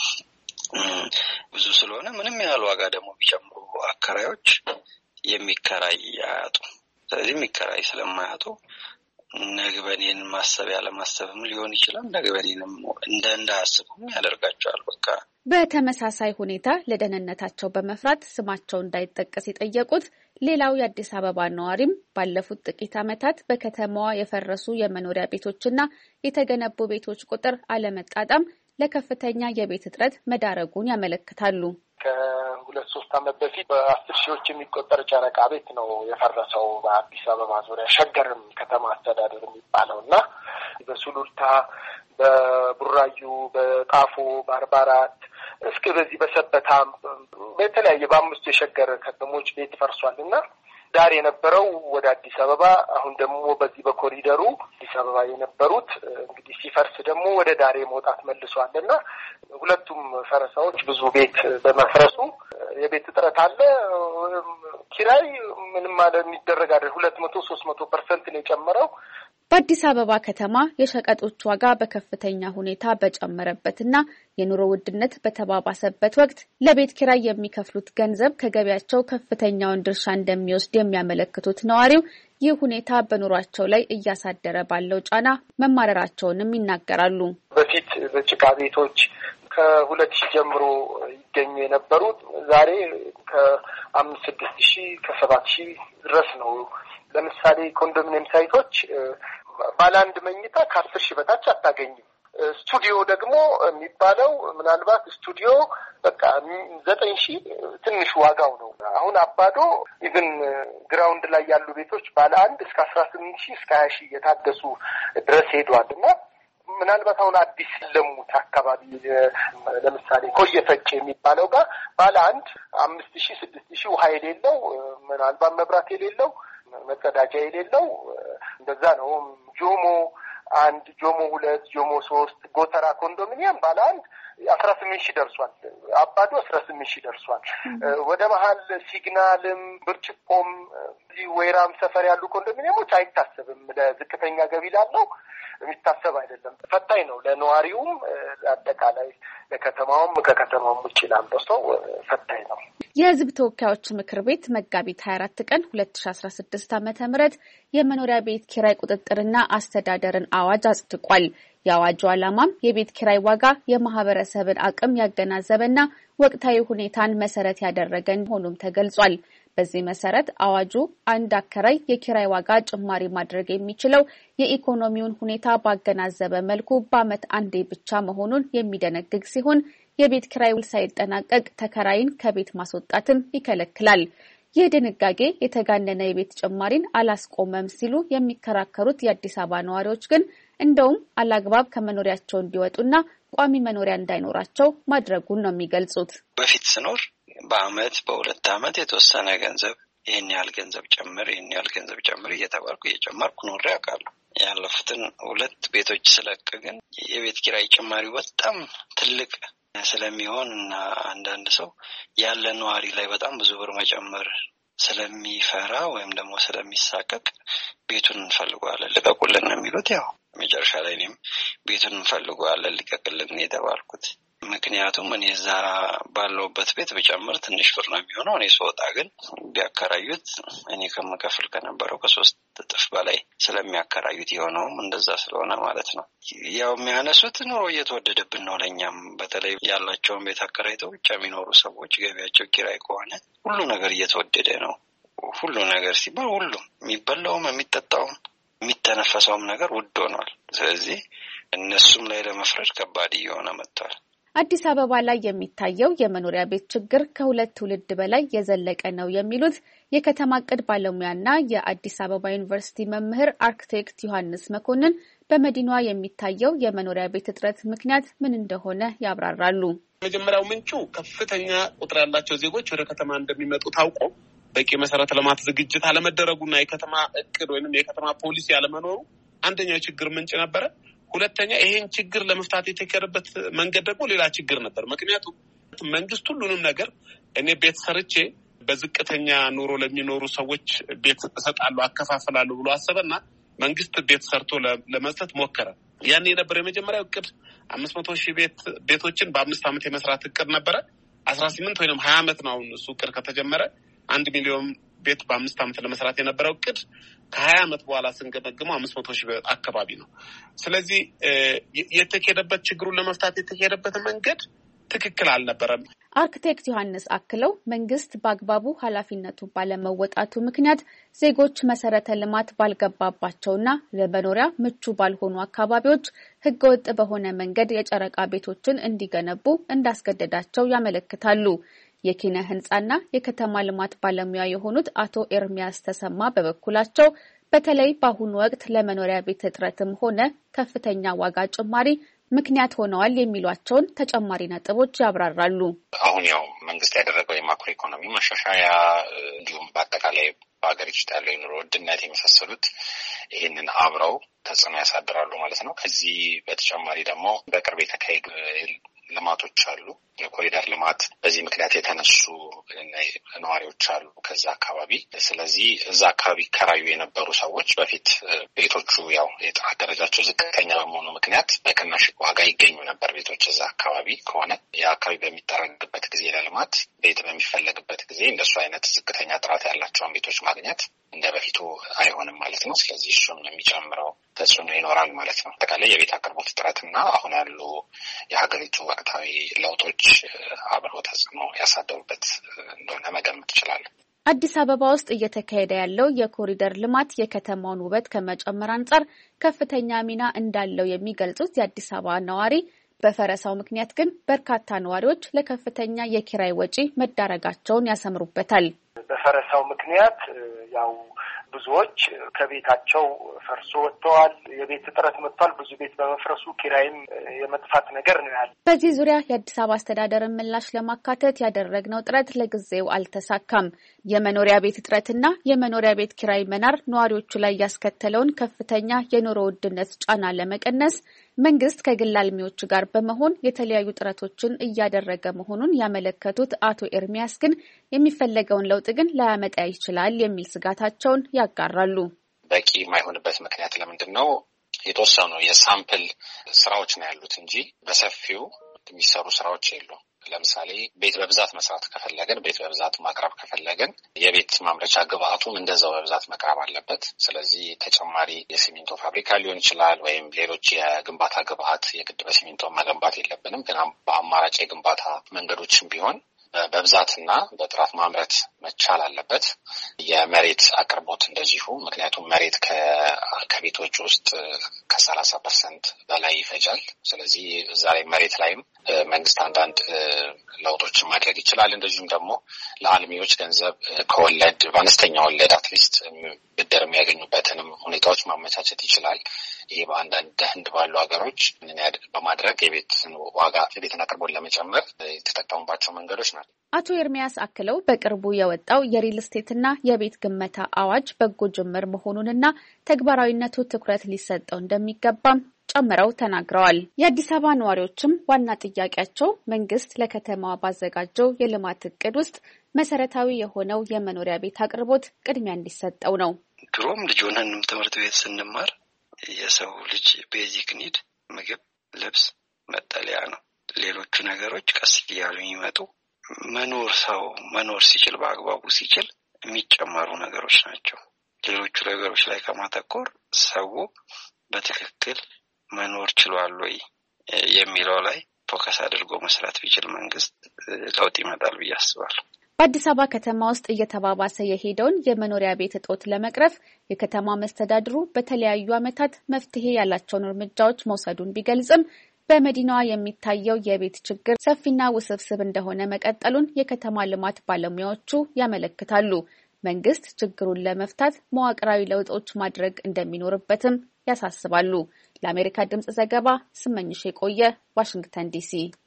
ብዙ ስለሆነ ምንም ያህል ዋጋ ደግሞ ቢጨምሩ አከራዮች የሚከራይ አያጡ። ስለዚህ የሚከራይ ስለማያጡ ነግበኔን ማሰብ ያለ ማሰብም ሊሆን ይችላል። ነግበኔንም እንደ እንዳያስቡም ያደርጋቸዋል። በቃ በተመሳሳይ ሁኔታ ለደህንነታቸው በመፍራት ስማቸው እንዳይጠቀስ የጠየቁት ሌላው የአዲስ አበባ ነዋሪም ባለፉት ጥቂት ዓመታት በከተማዋ የፈረሱ የመኖሪያ ቤቶችና የተገነቡ ቤቶች ቁጥር አለመጣጣም ለከፍተኛ የቤት እጥረት መዳረጉን ያመለክታሉ። ከሁለት ሶስት ዓመት በፊት በአስር ሺዎች የሚቆጠር ጨረቃ ቤት ነው የፈረሰው በአዲስ አበባ ዙሪያ ሸገርም ከተማ አስተዳደር የሚባለው እና በሱሉልታ፣ በቡራዩ፣ በጣፎ፣ በአርባ አራት እስከ በዚህ በሰበታም በተለያየ በአምስቱ የሸገር ከተሞች ቤት ፈርሷል እና ዳር የነበረው ወደ አዲስ አበባ አሁን ደግሞ በዚህ በኮሪደሩ አዲስ አበባ የነበሩት እንግዲህ ሲፈርስ ደግሞ ወደ ዳር መውጣት መልሷልና ሁለቱም ፈረሳዎች ብዙ ቤት በመፍረሱ የቤት እጥረት አለ። ኪራይ ምንም ማለት የሚደረግ አይደል። ሁለት መቶ ሶስት መቶ ፐርሰንት ነው የጨመረው። በአዲስ አበባ ከተማ የሸቀጦች ዋጋ በከፍተኛ ሁኔታ በጨመረበትና የኑሮ ውድነት በተባባሰበት ወቅት ለቤት ኪራይ የሚከፍሉት ገንዘብ ከገቢያቸው ከፍተኛውን ድርሻ እንደሚወስድ የሚያመለክቱት ነዋሪው ይህ ሁኔታ በኑሯቸው ላይ እያሳደረ ባለው ጫና መማረራቸውንም ይናገራሉ። በፊት በጭቃ ቤቶች ከሁለት ሺህ ጀምሮ ይገኙ የነበሩት ዛሬ ከአምስት ስድስት ሺህ ከሰባት ሺህ ድረስ ነው። ለምሳሌ ኮንዶሚኒየም ሳይቶች ባለ አንድ መኝታ ከአስር ሺህ በታች አታገኝም። ስቱዲዮ ደግሞ የሚባለው ምናልባት ስቱዲዮ በቃ ዘጠኝ ሺህ ትንሽ ዋጋው ነው። አሁን አባዶ ኢቭን ግራውንድ ላይ ያሉ ቤቶች ባለ አንድ እስከ አስራ ስምንት ሺህ እስከ ሀያ ሺህ እየታደሱ ድረስ ሄዷል እና ምናልባት አሁን አዲስ ለሙት አካባቢ ለምሳሌ ኮየፈጭ የሚባለው ጋር ባለ አንድ አምስት ሺህ ስድስት ሺህ ውሃ የሌለው ምናልባት መብራት የሌለው መጸዳጃ የሌለው እንደዛ ነው። ጆሞ አንድ ጆሞ ሁለት ጆሞ ሶስት ጎተራ ኮንዶሚኒየም ባለ አንድ አስራ ስምንት ሺህ ደርሷል። አባዶ አስራ ስምንት ሺህ ደርሷል። ወደ መሀል ሲግናልም ብርጭቆም ወይራም ሰፈር ያሉ ኮንዶሚኒየሞች አይታሰብም። ለዝቅተኛ ገቢ ላለው የሚታሰብ አይደለም። ፈታኝ ነው ለነዋሪውም፣ አጠቃላይ ለከተማውም ከከተማውም ውጭ ላለው ሰው ፈታኝ ነው። የሕዝብ ተወካዮች ምክር ቤት መጋቢት ሀያ አራት ቀን ሁለት ሺህ አስራ ስድስት ዓመተ ምህረት የመኖሪያ ቤት ኪራይ ቁጥጥርና አስተዳደርን አዋጅ አጽድቋል። የአዋጁ ዓላማም የቤት ኪራይ ዋጋ የማህበረሰብን አቅም ያገናዘበና ወቅታዊ ሁኔታን መሰረት ያደረገ መሆኑም ተገልጿል። በዚህ መሰረት አዋጁ አንድ አከራይ የኪራይ ዋጋ ጭማሪ ማድረግ የሚችለው የኢኮኖሚውን ሁኔታ ባገናዘበ መልኩ በዓመት አንዴ ብቻ መሆኑን የሚደነግግ ሲሆን የቤት ኪራይ ውል ሳይጠናቀቅ ተከራይን ከቤት ማስወጣትም ይከለክላል። ይህ ድንጋጌ የተጋነነ የቤት ጭማሪን አላስቆመም ሲሉ የሚከራከሩት የአዲስ አበባ ነዋሪዎች ግን እንደውም አላግባብ ከመኖሪያቸው እንዲወጡና ቋሚ መኖሪያ እንዳይኖራቸው ማድረጉን ነው የሚገልጹት። በፊት ስኖር በአመት በሁለት አመት የተወሰነ ገንዘብ ይህን ያህል ገንዘብ ጨምር ይህን ያህል ገንዘብ ጨምር እየተባልኩ እየጨመርኩ ኖሬ አውቃለሁ። ያለፉትን ሁለት ቤቶች ስለቅ ግን የቤት ኪራይ ጭማሪው በጣም ትልቅ ስለሚሆን እና አንዳንድ ሰው ያለ ነዋሪ ላይ በጣም ብዙ ብር መጨመር ስለሚፈራ ወይም ደግሞ ስለሚሳቀቅ ቤቱን እንፈልገዋለን ልቀቁልን ነው የሚሉት። ያው መጨረሻ ላይ እኔም ቤቱን እንፈልገዋለን ልቀቅልን የተባልኩት። ምክንያቱም እኔ እዛ ባለውበት ቤት ብጨምር ትንሽ ብር ነው የሚሆነው። እኔ ስወጣ ግን ቢያከራዩት እኔ ከምከፍል ከነበረው ከሶስት እጥፍ በላይ ስለሚያከራዩት የሆነውም እንደዛ ስለሆነ ማለት ነው። ያው የሚያነሱት ኑሮ እየተወደደብን ነው። ለእኛም በተለይ ያላቸውን ቤት አከራይተው ብቻ የሚኖሩ ሰዎች ገቢያቸው ኪራይ ከሆነ ሁሉ ነገር እየተወደደ ነው። ሁሉ ነገር ሲባል ሁሉም የሚበላውም የሚጠጣውም የሚተነፈሰውም ነገር ውድ ሆኗል። ስለዚህ እነሱም ላይ ለመፍረድ ከባድ እየሆነ መጥቷል። አዲስ አበባ ላይ የሚታየው የመኖሪያ ቤት ችግር ከሁለት ትውልድ በላይ የዘለቀ ነው የሚሉት የከተማ ዕቅድ ባለሙያና የአዲስ አበባ ዩኒቨርሲቲ መምህር አርክቴክት ዮሐንስ መኮንን በመዲናዋ የሚታየው የመኖሪያ ቤት እጥረት ምክንያት ምን እንደሆነ ያብራራሉ። መጀመሪያው ምንጩ ከፍተኛ ቁጥር ያላቸው ዜጎች ወደ ከተማ እንደሚመጡ ታውቆ በቂ መሰረተ ልማት ዝግጅት አለመደረጉና የከተማ ዕቅድ ወይንም የከተማ ፖሊሲ አለመኖሩ አንደኛው ችግር ምንጭ ነበረ። ሁለተኛ ይሄን ችግር ለመፍታት የተከረበት መንገድ ደግሞ ሌላ ችግር ነበር። ምክንያቱም መንግስት ሁሉንም ነገር እኔ ቤት ሰርቼ በዝቅተኛ ኑሮ ለሚኖሩ ሰዎች ቤት እሰጣለሁ አከፋፈላለሁ ብሎ አሰበና መንግስት ቤት ሰርቶ ለመስጠት ሞከረ። ያን የነበረ የመጀመሪያው እቅድ አምስት መቶ ሺህ ቤት ቤቶችን በአምስት ዓመት የመስራት እቅድ ነበረ። አስራ ስምንት ወይንም ሀያ ዓመት ነው እሱ እቅድ ከተጀመረ አንድ ሚሊዮን ቤት በአምስት ዓመት ለመስራት የነበረው እቅድ ከሀያ ዓመት በኋላ ስንገመግመው አምስት መቶ ሺህ አካባቢ ነው። ስለዚህ የተካሄደበት ችግሩን ለመፍታት የተካሄደበት መንገድ ትክክል አልነበረም። አርክቴክት ዮሐንስ አክለው መንግስት በአግባቡ ኃላፊነቱ ባለመወጣቱ ምክንያት ዜጎች መሰረተ ልማት ባልገባባቸውና ለመኖሪያ ምቹ ባልሆኑ አካባቢዎች ህገወጥ በሆነ መንገድ የጨረቃ ቤቶችን እንዲገነቡ እንዳስገደዳቸው ያመለክታሉ። የኪነ ህንጻና የከተማ ልማት ባለሙያ የሆኑት አቶ ኤርሚያስ ተሰማ በበኩላቸው በተለይ በአሁኑ ወቅት ለመኖሪያ ቤት እጥረትም ሆነ ከፍተኛ ዋጋ ጭማሪ ምክንያት ሆነዋል የሚሏቸውን ተጨማሪ ነጥቦች ያብራራሉ። አሁን ያው መንግስት ያደረገው የማክሮ ኢኮኖሚ ማሻሻያ እንዲሁም በአጠቃላይ በሀገሪቱ ያለው የኑሮ ውድነት የመሳሰሉት ይህንን አብረው ተጽዕኖ ያሳድራሉ ማለት ነው። ከዚህ በተጨማሪ ደግሞ በቅርብ የተካሄዱ ልማቶች አሉ። የኮሪደር ልማት በዚህ ምክንያት የተነሱ ነዋሪዎች አሉ ከዛ አካባቢ። ስለዚህ እዛ አካባቢ ከራዩ የነበሩ ሰዎች በፊት ቤቶቹ ያው የጥራት ደረጃቸው ዝቅተኛ በመሆኑ ምክንያት በቅናሽ ዋጋ ይገኙ ነበር ቤቶች እዛ አካባቢ ከሆነ ያ አካባቢ በሚጠረግበት ጊዜ ለልማት ቤት በሚፈለግበት ጊዜ እንደሱ አይነት ዝቅተኛ ጥራት ያላቸውን ቤቶች ማግኘት እንደ በፊቱ አይሆንም ማለት ነው። ስለዚህ እሱም የሚጨምረው ተጽዕኖ ይኖራል ማለት ነው። አጠቃላይ የቤት አቅርቦት እጥረትና አሁን ያሉ የሀገሪቱ ወቅታዊ ለውጦች አብረው ተጽዕኖ ያሳደሩበት እንደሆነ መገመት ይችላል። አዲስ አበባ ውስጥ እየተካሄደ ያለው የኮሪደር ልማት የከተማውን ውበት ከመጨመር አንጻር ከፍተኛ ሚና እንዳለው የሚገልጹት የአዲስ አበባ ነዋሪ በፈረሳው ምክንያት ግን በርካታ ነዋሪዎች ለከፍተኛ የኪራይ ወጪ መዳረጋቸውን ያሰምሩበታል። በፈረሳው ምክንያት ያው ብዙዎች ከቤታቸው ፈርሶ ወጥተዋል። የቤት እጥረት መጥቷል። ብዙ ቤት በመፍረሱ ኪራይም የመጥፋት ነገር ነው ያለ። በዚህ ዙሪያ የአዲስ አበባ አስተዳደርን ምላሽ ለማካተት ያደረግነው ጥረት ለጊዜው አልተሳካም። የመኖሪያ ቤት እጥረትና የመኖሪያ ቤት ኪራይ መናር ነዋሪዎቹ ላይ ያስከተለውን ከፍተኛ የኑሮ ውድነት ጫና ለመቀነስ መንግስት ከግል አልሚዎች ጋር በመሆን የተለያዩ ጥረቶችን እያደረገ መሆኑን ያመለከቱት አቶ ኤርሚያስ ግን የሚፈለገውን ለውጥ ግን ላያመጣ ይችላል የሚል ስጋታቸውን ያጋራሉ። በቂ የማይሆንበት ምክንያት ለምንድን ነው? የተወሰኑ የሳምፕል ስራዎች ነው ያሉት እንጂ በሰፊው የሚሰሩ ስራዎች የሉም። ለምሳሌ ቤት በብዛት መስራት ከፈለገን ቤት በብዛት ማቅረብ ከፈለገን የቤት ማምረቻ ግብአቱም እንደዛው በብዛት መቅረብ አለበት። ስለዚህ ተጨማሪ የሲሚንቶ ፋብሪካ ሊሆን ይችላል ወይም ሌሎች የግንባታ ግብአት የግድ በሲሚንቶ መገንባት የለብንም። ግን በአማራጭ የግንባታ መንገዶችም ቢሆን በብዛትና በጥራት ማምረት መቻል አለበት። የመሬት አቅርቦት እንደዚሁ። ምክንያቱም መሬት ከቤቶች ውስጥ ከሰላሳ ፐርሰንት በላይ ይፈጃል። ስለዚህ እዛ ላይ መሬት ላይም መንግስት አንዳንድ ለውጦችን ማድረግ ይችላል። እንደዚሁም ደግሞ ለአልሚዎች ገንዘብ ከወለድ በአነስተኛ ወለድ አትሊስት ብድር የሚያገኙበትንም ሁኔታዎች ማመቻቸት ይችላል። ይሄ በአንዳንድ ህንድ ባሉ ሀገሮች ምን በማድረግ የቤትን ዋጋ የቤትን አቅርቦት ለመጨመር የተጠቀሙባቸው መንገዶች ናቸው። አቶ ኤርሚያስ አክለው በቅርቡ የወጣው የሪል ስቴትና የቤት ግመታ አዋጅ በጎ ጅምር መሆኑንና ተግባራዊነቱ ትኩረት ሊሰጠው እንደሚገባም ጨምረው ተናግረዋል። የአዲስ አበባ ነዋሪዎችም ዋና ጥያቄያቸው መንግስት ለከተማዋ ባዘጋጀው የልማት እቅድ ውስጥ መሰረታዊ የሆነው የመኖሪያ ቤት አቅርቦት ቅድሚያ እንዲሰጠው ነው። ድሮም ልጅ ሆነንም ትምህርት ቤት ስንማር የሰው ልጅ ቤዚክ ኒድ ምግብ፣ ልብስ፣ መጠለያ ነው። ሌሎቹ ነገሮች ቀስ እያሉ የሚመጡ መኖር ሰው መኖር ሲችል በአግባቡ ሲችል የሚጨመሩ ነገሮች ናቸው። ሌሎቹ ነገሮች ላይ ከማተኮር ሰው በትክክል መኖር ችሏል ወይ የሚለው ላይ ፎከስ አድርጎ መስራት ቢችል መንግስት ለውጥ ይመጣል ብዬ አስባለሁ። በአዲስ አበባ ከተማ ውስጥ እየተባባሰ የሄደውን የመኖሪያ ቤት እጦት ለመቅረፍ የከተማ መስተዳድሩ በተለያዩ ዓመታት መፍትሄ ያላቸውን እርምጃዎች መውሰዱን ቢገልጽም በመዲናዋ የሚታየው የቤት ችግር ሰፊና ውስብስብ እንደሆነ መቀጠሉን የከተማ ልማት ባለሙያዎቹ ያመለክታሉ። መንግስት ችግሩን ለመፍታት መዋቅራዊ ለውጦች ማድረግ እንደሚኖርበትም ያሳስባሉ። ለአሜሪካ ድምጽ ዘገባ ስመኝሽ የቆየ ዋሽንግተን ዲሲ።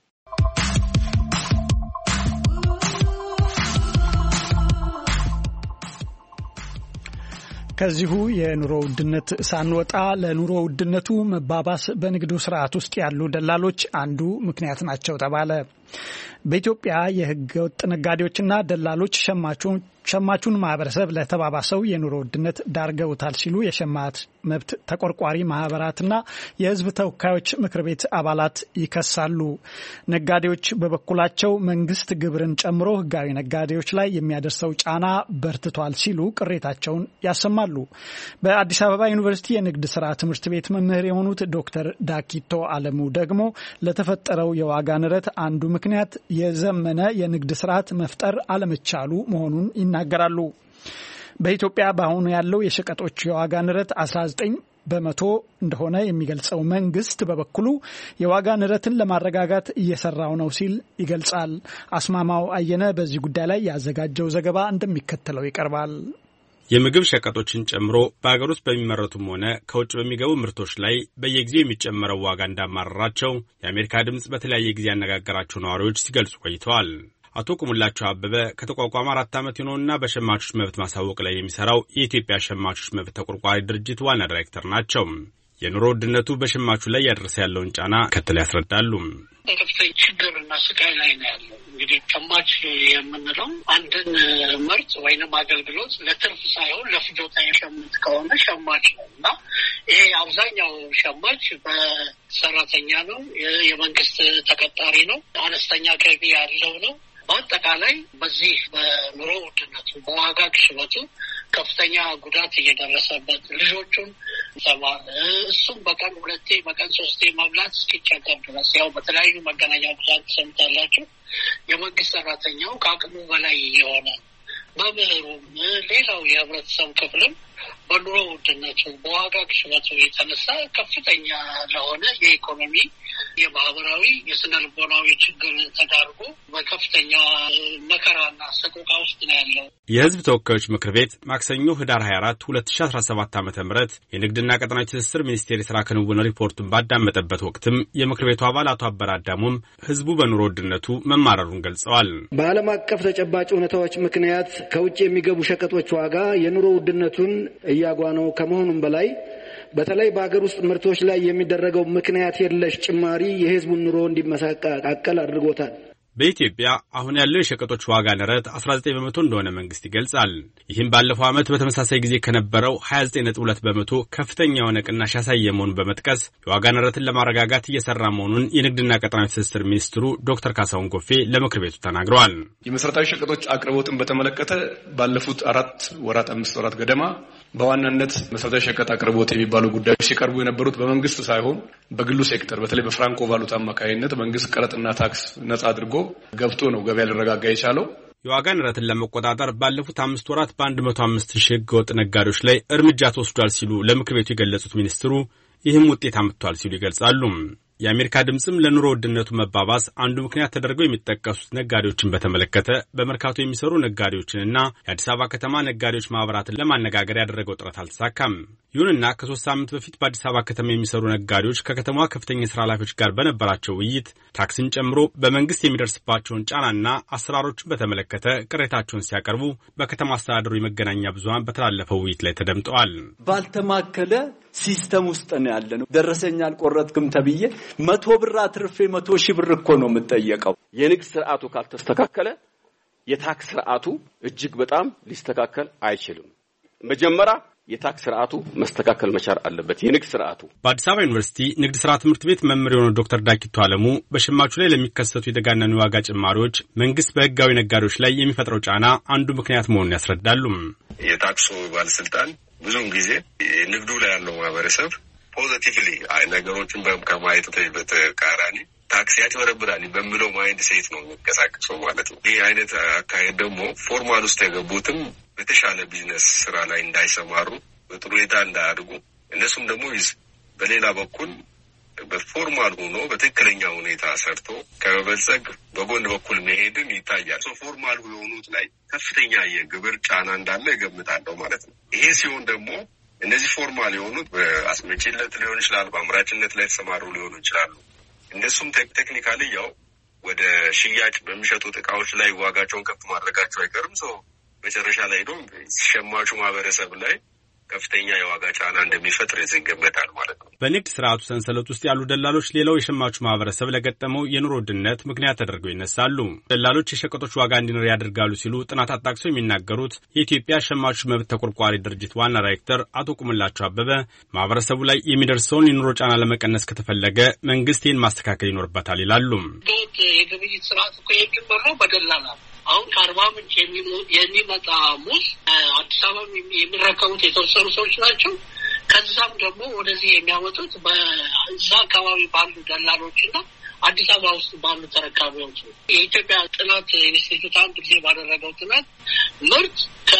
ከዚሁ የኑሮ ውድነት ሳንወጣ ለኑሮ ውድነቱ መባባስ በንግዱ ስርዓት ውስጥ ያሉ ደላሎች አንዱ ምክንያት ናቸው ተባለ። በኢትዮጵያ የሕገ ወጥ ነጋዴዎችና ደላሎች ሸማቹን ማህበረሰብ ለተባባሰው የኑሮ ውድነት ዳርገውታል ሲሉ የሸማች መብት ተቆርቋሪ ማህበራትና የሕዝብ ተወካዮች ምክር ቤት አባላት ይከሳሉ። ነጋዴዎች በበኩላቸው መንግስት ግብርን ጨምሮ ሕጋዊ ነጋዴዎች ላይ የሚያደርሰው ጫና በርትቷል ሲሉ ቅሬታቸውን ያሰማሉ። በአዲስ አበባ ዩኒቨርሲቲ የንግድ ስራ ትምህርት ቤት መምህር የሆኑት ዶክተር ዳኪቶ አለሙ ደግሞ ለተፈጠረው የዋጋ ንረት አንዱ ምክንያት የዘመነ የንግድ ስርዓት መፍጠር አለመቻሉ መሆኑን ይናገራሉ። በኢትዮጵያ በአሁኑ ያለው የሸቀጦች የዋጋ ንረት አስራ ዘጠኝ በመቶ እንደሆነ የሚገልጸው መንግስት በበኩሉ የዋጋ ንረትን ለማረጋጋት እየሰራው ነው ሲል ይገልጻል። አስማማው አየነ በዚህ ጉዳይ ላይ ያዘጋጀው ዘገባ እንደሚከተለው ይቀርባል። የምግብ ሸቀጦችን ጨምሮ በአገር ውስጥ በሚመረቱም ሆነ ከውጭ በሚገቡ ምርቶች ላይ በየጊዜው የሚጨመረው ዋጋ እንዳማረራቸው የአሜሪካ ድምጽ በተለያየ ጊዜ ያነጋገራቸው ነዋሪዎች ሲገልጹ ቆይተዋል። አቶ ቁሙላቸው አበበ ከተቋቋመ አራት ዓመት የሆነውና በሸማቾች መብት ማሳወቅ ላይ የሚሰራው የኢትዮጵያ ሸማቾች መብት ተቆርቋሪ ድርጅት ዋና ዳይሬክተር ናቸው። የኑሮ ውድነቱ በሸማቹ ላይ ያደረሰ ያለውን ጫና ከተለ ያስረዳሉ። ከፍተኛ ችግርና ስቃይ ላይ ነው ያለው። እንግዲህ ሸማች የምንለው አንድን ምርት ወይንም አገልግሎት ለትርፍ ሳይሆን ለፍጆታ የሸምት ከሆነ ሸማች ነው እና ይሄ አብዛኛው ሸማች በሰራተኛ ነው፣ የመንግስት ተቀጣሪ ነው፣ አነስተኛ ገቢ ያለው ነው። በአጠቃላይ በዚህ በኑሮ ውድነቱ በዋጋ ግሽበቱ ከፍተኛ ጉዳት እየደረሰበት ልጆቹን ተማር እሱም በቀን ሁለቴ በቀን ሶስቴ መብላት እስኪቸገር ድረስ ያው በተለያዩ መገናኛ ብዙሃን ሰምታላችሁ። የመንግስት ሰራተኛው ከአቅሙ በላይ የሆነ በምህሩም ሌላው የህብረተሰብ ክፍልም በኑሮ ውድነቱ በዋጋ ግሽበቱ የተነሳ ከፍተኛ ለሆነ የኢኮኖሚ የማህበራዊ የስነ ልቦናዊ ችግር ተዳርጎ በከፍተኛ መከራና ሰቆቃ ውስጥ ነው ያለው። የህዝብ ተወካዮች ምክር ቤት ማክሰኞ ህዳር ሀያ አራት ሁለት ሺህ አስራ ሰባት ዓመተ ምህረት የንግድና ቀጠናዊ ትስስር ሚኒስቴር የሥራ ክንውን ሪፖርቱን ባዳመጠበት ወቅትም የምክር ቤቱ አባል አቶ አበራ አዳሙም ህዝቡ በኑሮ ውድነቱ መማረሩን ገልጸዋል። በዓለም አቀፍ ተጨባጭ ሁኔታዎች ምክንያት ከውጭ የሚገቡ ሸቀጦች ዋጋ የኑሮ ውድነቱን እያጓነው ከመሆኑም በላይ በተለይ በአገር ውስጥ ምርቶች ላይ የሚደረገው ምክንያት የለሽ ጭማሪ የህዝቡን ኑሮ እንዲመሰቃቀል አድርጎታል። በኢትዮጵያ አሁን ያለው የሸቀጦች ዋጋ ንረት አስራ ዘጠኝ በመቶ እንደሆነ መንግስት ይገልጻል። ይህም ባለፈው ዓመት በተመሳሳይ ጊዜ ከነበረው ሀያ ዘጠኝ ነጥብ ሁለት በመቶ ከፍተኛ የሆነ ቅናሽ ያሳየ መሆኑን በመጥቀስ የዋጋ ንረትን ለማረጋጋት እየሰራ መሆኑን የንግድና ቀጠናዊ ትስስር ሚኒስትሩ ዶክተር ካሳሁን ጎፌ ለምክር ቤቱ ተናግረዋል። የመሰረታዊ ሸቀጦች አቅርቦትን በተመለከተ ባለፉት አራት ወራት አምስት ወራት ገደማ በዋናነት መሰረታዊ ሸቀጥ አቅርቦት የሚባሉ ጉዳዮች ሲቀርቡ የነበሩት በመንግስት ሳይሆን በግሉ ሴክተር በተለይ በፍራንኮ ቫሉታ አማካይነት መንግስት ቀረጥና ታክስ ነጻ አድርጎ ገብቶ ነው ገበያ ሊረጋጋ የቻለው። የዋጋ ንረትን ለመቆጣጠር ባለፉት አምስት ወራት በአንድ መቶ አምስት ሺህ ህገወጥ ነጋዴዎች ላይ እርምጃ ተወስዷል ሲሉ ለምክር ቤቱ የገለጹት ሚኒስትሩ ይህም ውጤት አምጥቷል ሲሉ ይገልጻሉ። የአሜሪካ ድምጽም ለኑሮ ውድነቱ መባባስ አንዱ ምክንያት ተደርገው የሚጠቀሱት ነጋዴዎችን በተመለከተ በመርካቶ የሚሰሩ ነጋዴዎችንና የአዲስ አበባ ከተማ ነጋዴዎች ማህበራትን ለማነጋገር ያደረገው ጥረት አልተሳካም። ይሁንና ከሶስት ሳምንት በፊት በአዲስ አበባ ከተማ የሚሰሩ ነጋዴዎች ከከተማዋ ከፍተኛ የሥራ ኃላፊዎች ጋር በነበራቸው ውይይት ታክስን ጨምሮ በመንግስት የሚደርስባቸውን ጫናና አሰራሮችን በተመለከተ ቅሬታቸውን ሲያቀርቡ በከተማ አስተዳደሩ የመገናኛ ብዙሃን በተላለፈው ውይይት ላይ ተደምጠዋል። ባልተማከለ ሲስተም ውስጥ ነው ያለነው። ደረሰኛ አልቆረጥክም ተብዬ መቶ ብር አትርፌ መቶ ሺህ ብር እኮ ነው የምጠየቀው። የንግድ ስርዓቱ ካልተስተካከለ የታክስ ስርዓቱ እጅግ በጣም ሊስተካከል አይችልም። መጀመሪያ የታክስ ስርዓቱ መስተካከል መቻል አለበት። የንግድ ስርዓቱ በአዲስ አበባ ዩኒቨርሲቲ ንግድ ስራ ትምህርት ቤት መምህር የሆነው ዶክተር ዳኪቶ አለሙ በሸማቹ ላይ ለሚከሰቱ የተጋነኑ የዋጋ ጭማሪዎች መንግስት በህጋዊ ነጋዴዎች ላይ የሚፈጥረው ጫና አንዱ ምክንያት መሆኑን ያስረዳሉ። የታክሱ ባለስልጣን ብዙውን ጊዜ ንግዱ ላይ ያለው ማህበረሰብ ፖዚቲቭሊ አይ ነገሮችን ከማየት በተቃራኒ ታክስ ያጭበረብራል በሚለው ማይንድ ሴት ነው የሚንቀሳቀሰው ማለት ነው። ይህ አይነት አካሄድ ደግሞ ፎርማል ውስጥ የገቡትም በተሻለ ቢዝነስ ስራ ላይ እንዳይሰማሩ በጥሩ ሁኔታ እንዳያድጉ እነሱም ደግሞ በሌላ በኩል በፎርማል ሆኖ በትክክለኛ ሁኔታ ሰርቶ ከመበልጸግ በጎን በኩል መሄድን ይታያል። ሶ ፎርማል የሆኑት ላይ ከፍተኛ የግብር ጫና እንዳለ እገምታለሁ ማለት ነው። ይሄ ሲሆን ደግሞ እነዚህ ፎርማል የሆኑት በአስመጪነት ሊሆን ይችላል፣ በአምራችነት ላይ ተሰማሩ ሊሆኑ ይችላሉ። እነሱም ቴክኒካሊ ያው ወደ ሽያጭ በሚሸጡት እቃዎች ላይ ዋጋቸውን ከፍ ማድረጋቸው አይቀርም። ሰው መጨረሻ ላይ ደግሞ ሸማቹ ማህበረሰብ ላይ ከፍተኛ የዋጋ ጫና እንደሚፈጥር ይገመታል ማለት ነው። በንግድ ስርዓቱ ሰንሰለት ውስጥ ያሉ ደላሎች ሌላው የሸማቹ ማህበረሰብ ለገጠመው የኑሮ ውድነት ምክንያት ተደርገው ይነሳሉ። ደላሎች የሸቀጦች ዋጋ እንዲንር ያደርጋሉ ሲሉ ጥናት አጣቅሰው የሚናገሩት የኢትዮጵያ ሸማቾች መብት ተቆርቋሪ ድርጅት ዋና ዳይሬክተር አቶ ቁምላቸው አበበ ማህበረሰቡ ላይ የሚደርሰውን የኑሮ ጫና ለመቀነስ ከተፈለገ መንግስት ይህን ማስተካከል ይኖርበታል ይላሉ። የግብይት ስርዓት እኮ የሚመራው በደላላ አሁን ከአርባ ምንጭ የሚመጣ ሙዝ አዲስ አበባ የሚረከቡት የተወሰኑ ሰዎች ናቸው። ከዛም ደግሞ ወደዚህ የሚያመጡት በዛ አካባቢ ባሉ ደላሎችና አዲስ አበባ ውስጥ ባሉ ተረካቢዎች ነው። የኢትዮጵያ ጥናት ኢንስቲትዩት አንድ ጊዜ ባደረገው ጥናት ምርት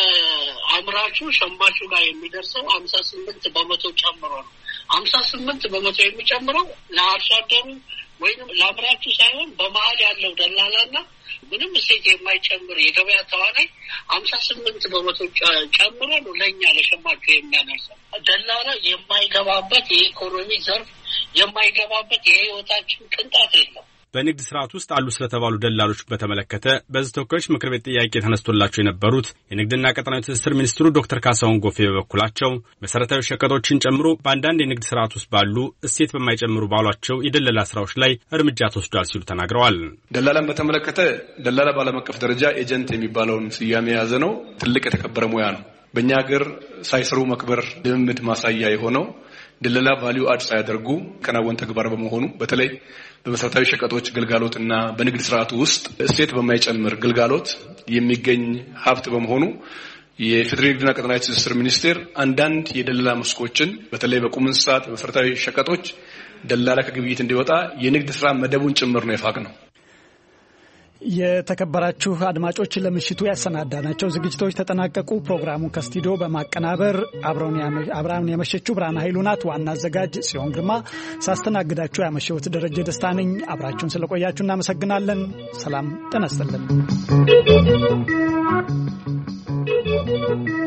ከአምራቹ ሸማቹ ጋር የሚደርሰው ሀምሳ ስምንት በመቶ ጨምሮ ነው። ሀምሳ ስምንት በመቶ የሚጨምረው ለአርሶ አደሩ ወይም ለአምራቹ ሳይሆን በመሀል ያለው ደላላና ምንም እሴት የማይጨምር የገበያ ተዋናይ ሀምሳ ስምንት በመቶ ጨምሮ ነው ለእኛ ለሸማቹ የሚያደርሰው። ደላላ የማይገባበት የኢኮኖሚ ዘርፍ የማይገባበት የህይወታችን ቅንጣት የለም። በንግድ ስርዓት ውስጥ አሉ ስለተባሉ ደላሎች በተመለከተ በሕዝብ ተወካዮች ምክር ቤት ጥያቄ ተነስቶላቸው የነበሩት የንግድና ቀጠናዊ ትስስር ሚኒስትሩ ዶክተር ካሳሁን ጎፌ በበኩላቸው መሰረታዊ ሸቀጦችን ጨምሮ በአንዳንድ የንግድ ስርዓት ውስጥ ባሉ እሴት በማይጨምሩ ባሏቸው የደለላ ስራዎች ላይ እርምጃ ተወስዷል ሲሉ ተናግረዋል። ደላላን በተመለከተ ደላላ ባለም አቀፍ ደረጃ ኤጀንት የሚባለውን ስያሜ የያዘ ነው። ትልቅ የተከበረ ሙያ ነው። በእኛ ሀገር ሳይሰሩ መክበር ልምምድ ማሳያ የሆነው ደላላ ቫልዩ አድ ሳያደርጉ ከናወን ተግባር በመሆኑ በተለይ በመሰረታዊ ሸቀጦች ግልጋሎትና በንግድ ስርዓቱ ውስጥ እሴት በማይጨምር ግልጋሎት የሚገኝ ሀብት በመሆኑ የፌዴራል ንግድና ቀጠናዊ ትስስር ሚኒስቴር አንዳንድ የደላላ መስኮችን በተለይ በቁም እንስሳት መሰረታዊ ሸቀጦች ደላላ ከግብይት እንዲወጣ የንግድ ስራ መደቡን ጭምር ነው የፋቅ ነው። የተከበራችሁ አድማጮች ለምሽቱ ያሰናዳናቸው ዝግጅቶች ተጠናቀቁ። ፕሮግራሙን ከስቱዲዮ በማቀናበር አብራውን ያመሸችው ብርሃን ኃይሉ ናት። ዋና አዘጋጅ ጽዮን ግርማ፣ ሳስተናግዳችሁ ያመሸሁት ደረጀ ደስታ ነኝ። አብራችሁን ስለቆያችሁ እናመሰግናለን። ሰላም ጤና ይስጥልን።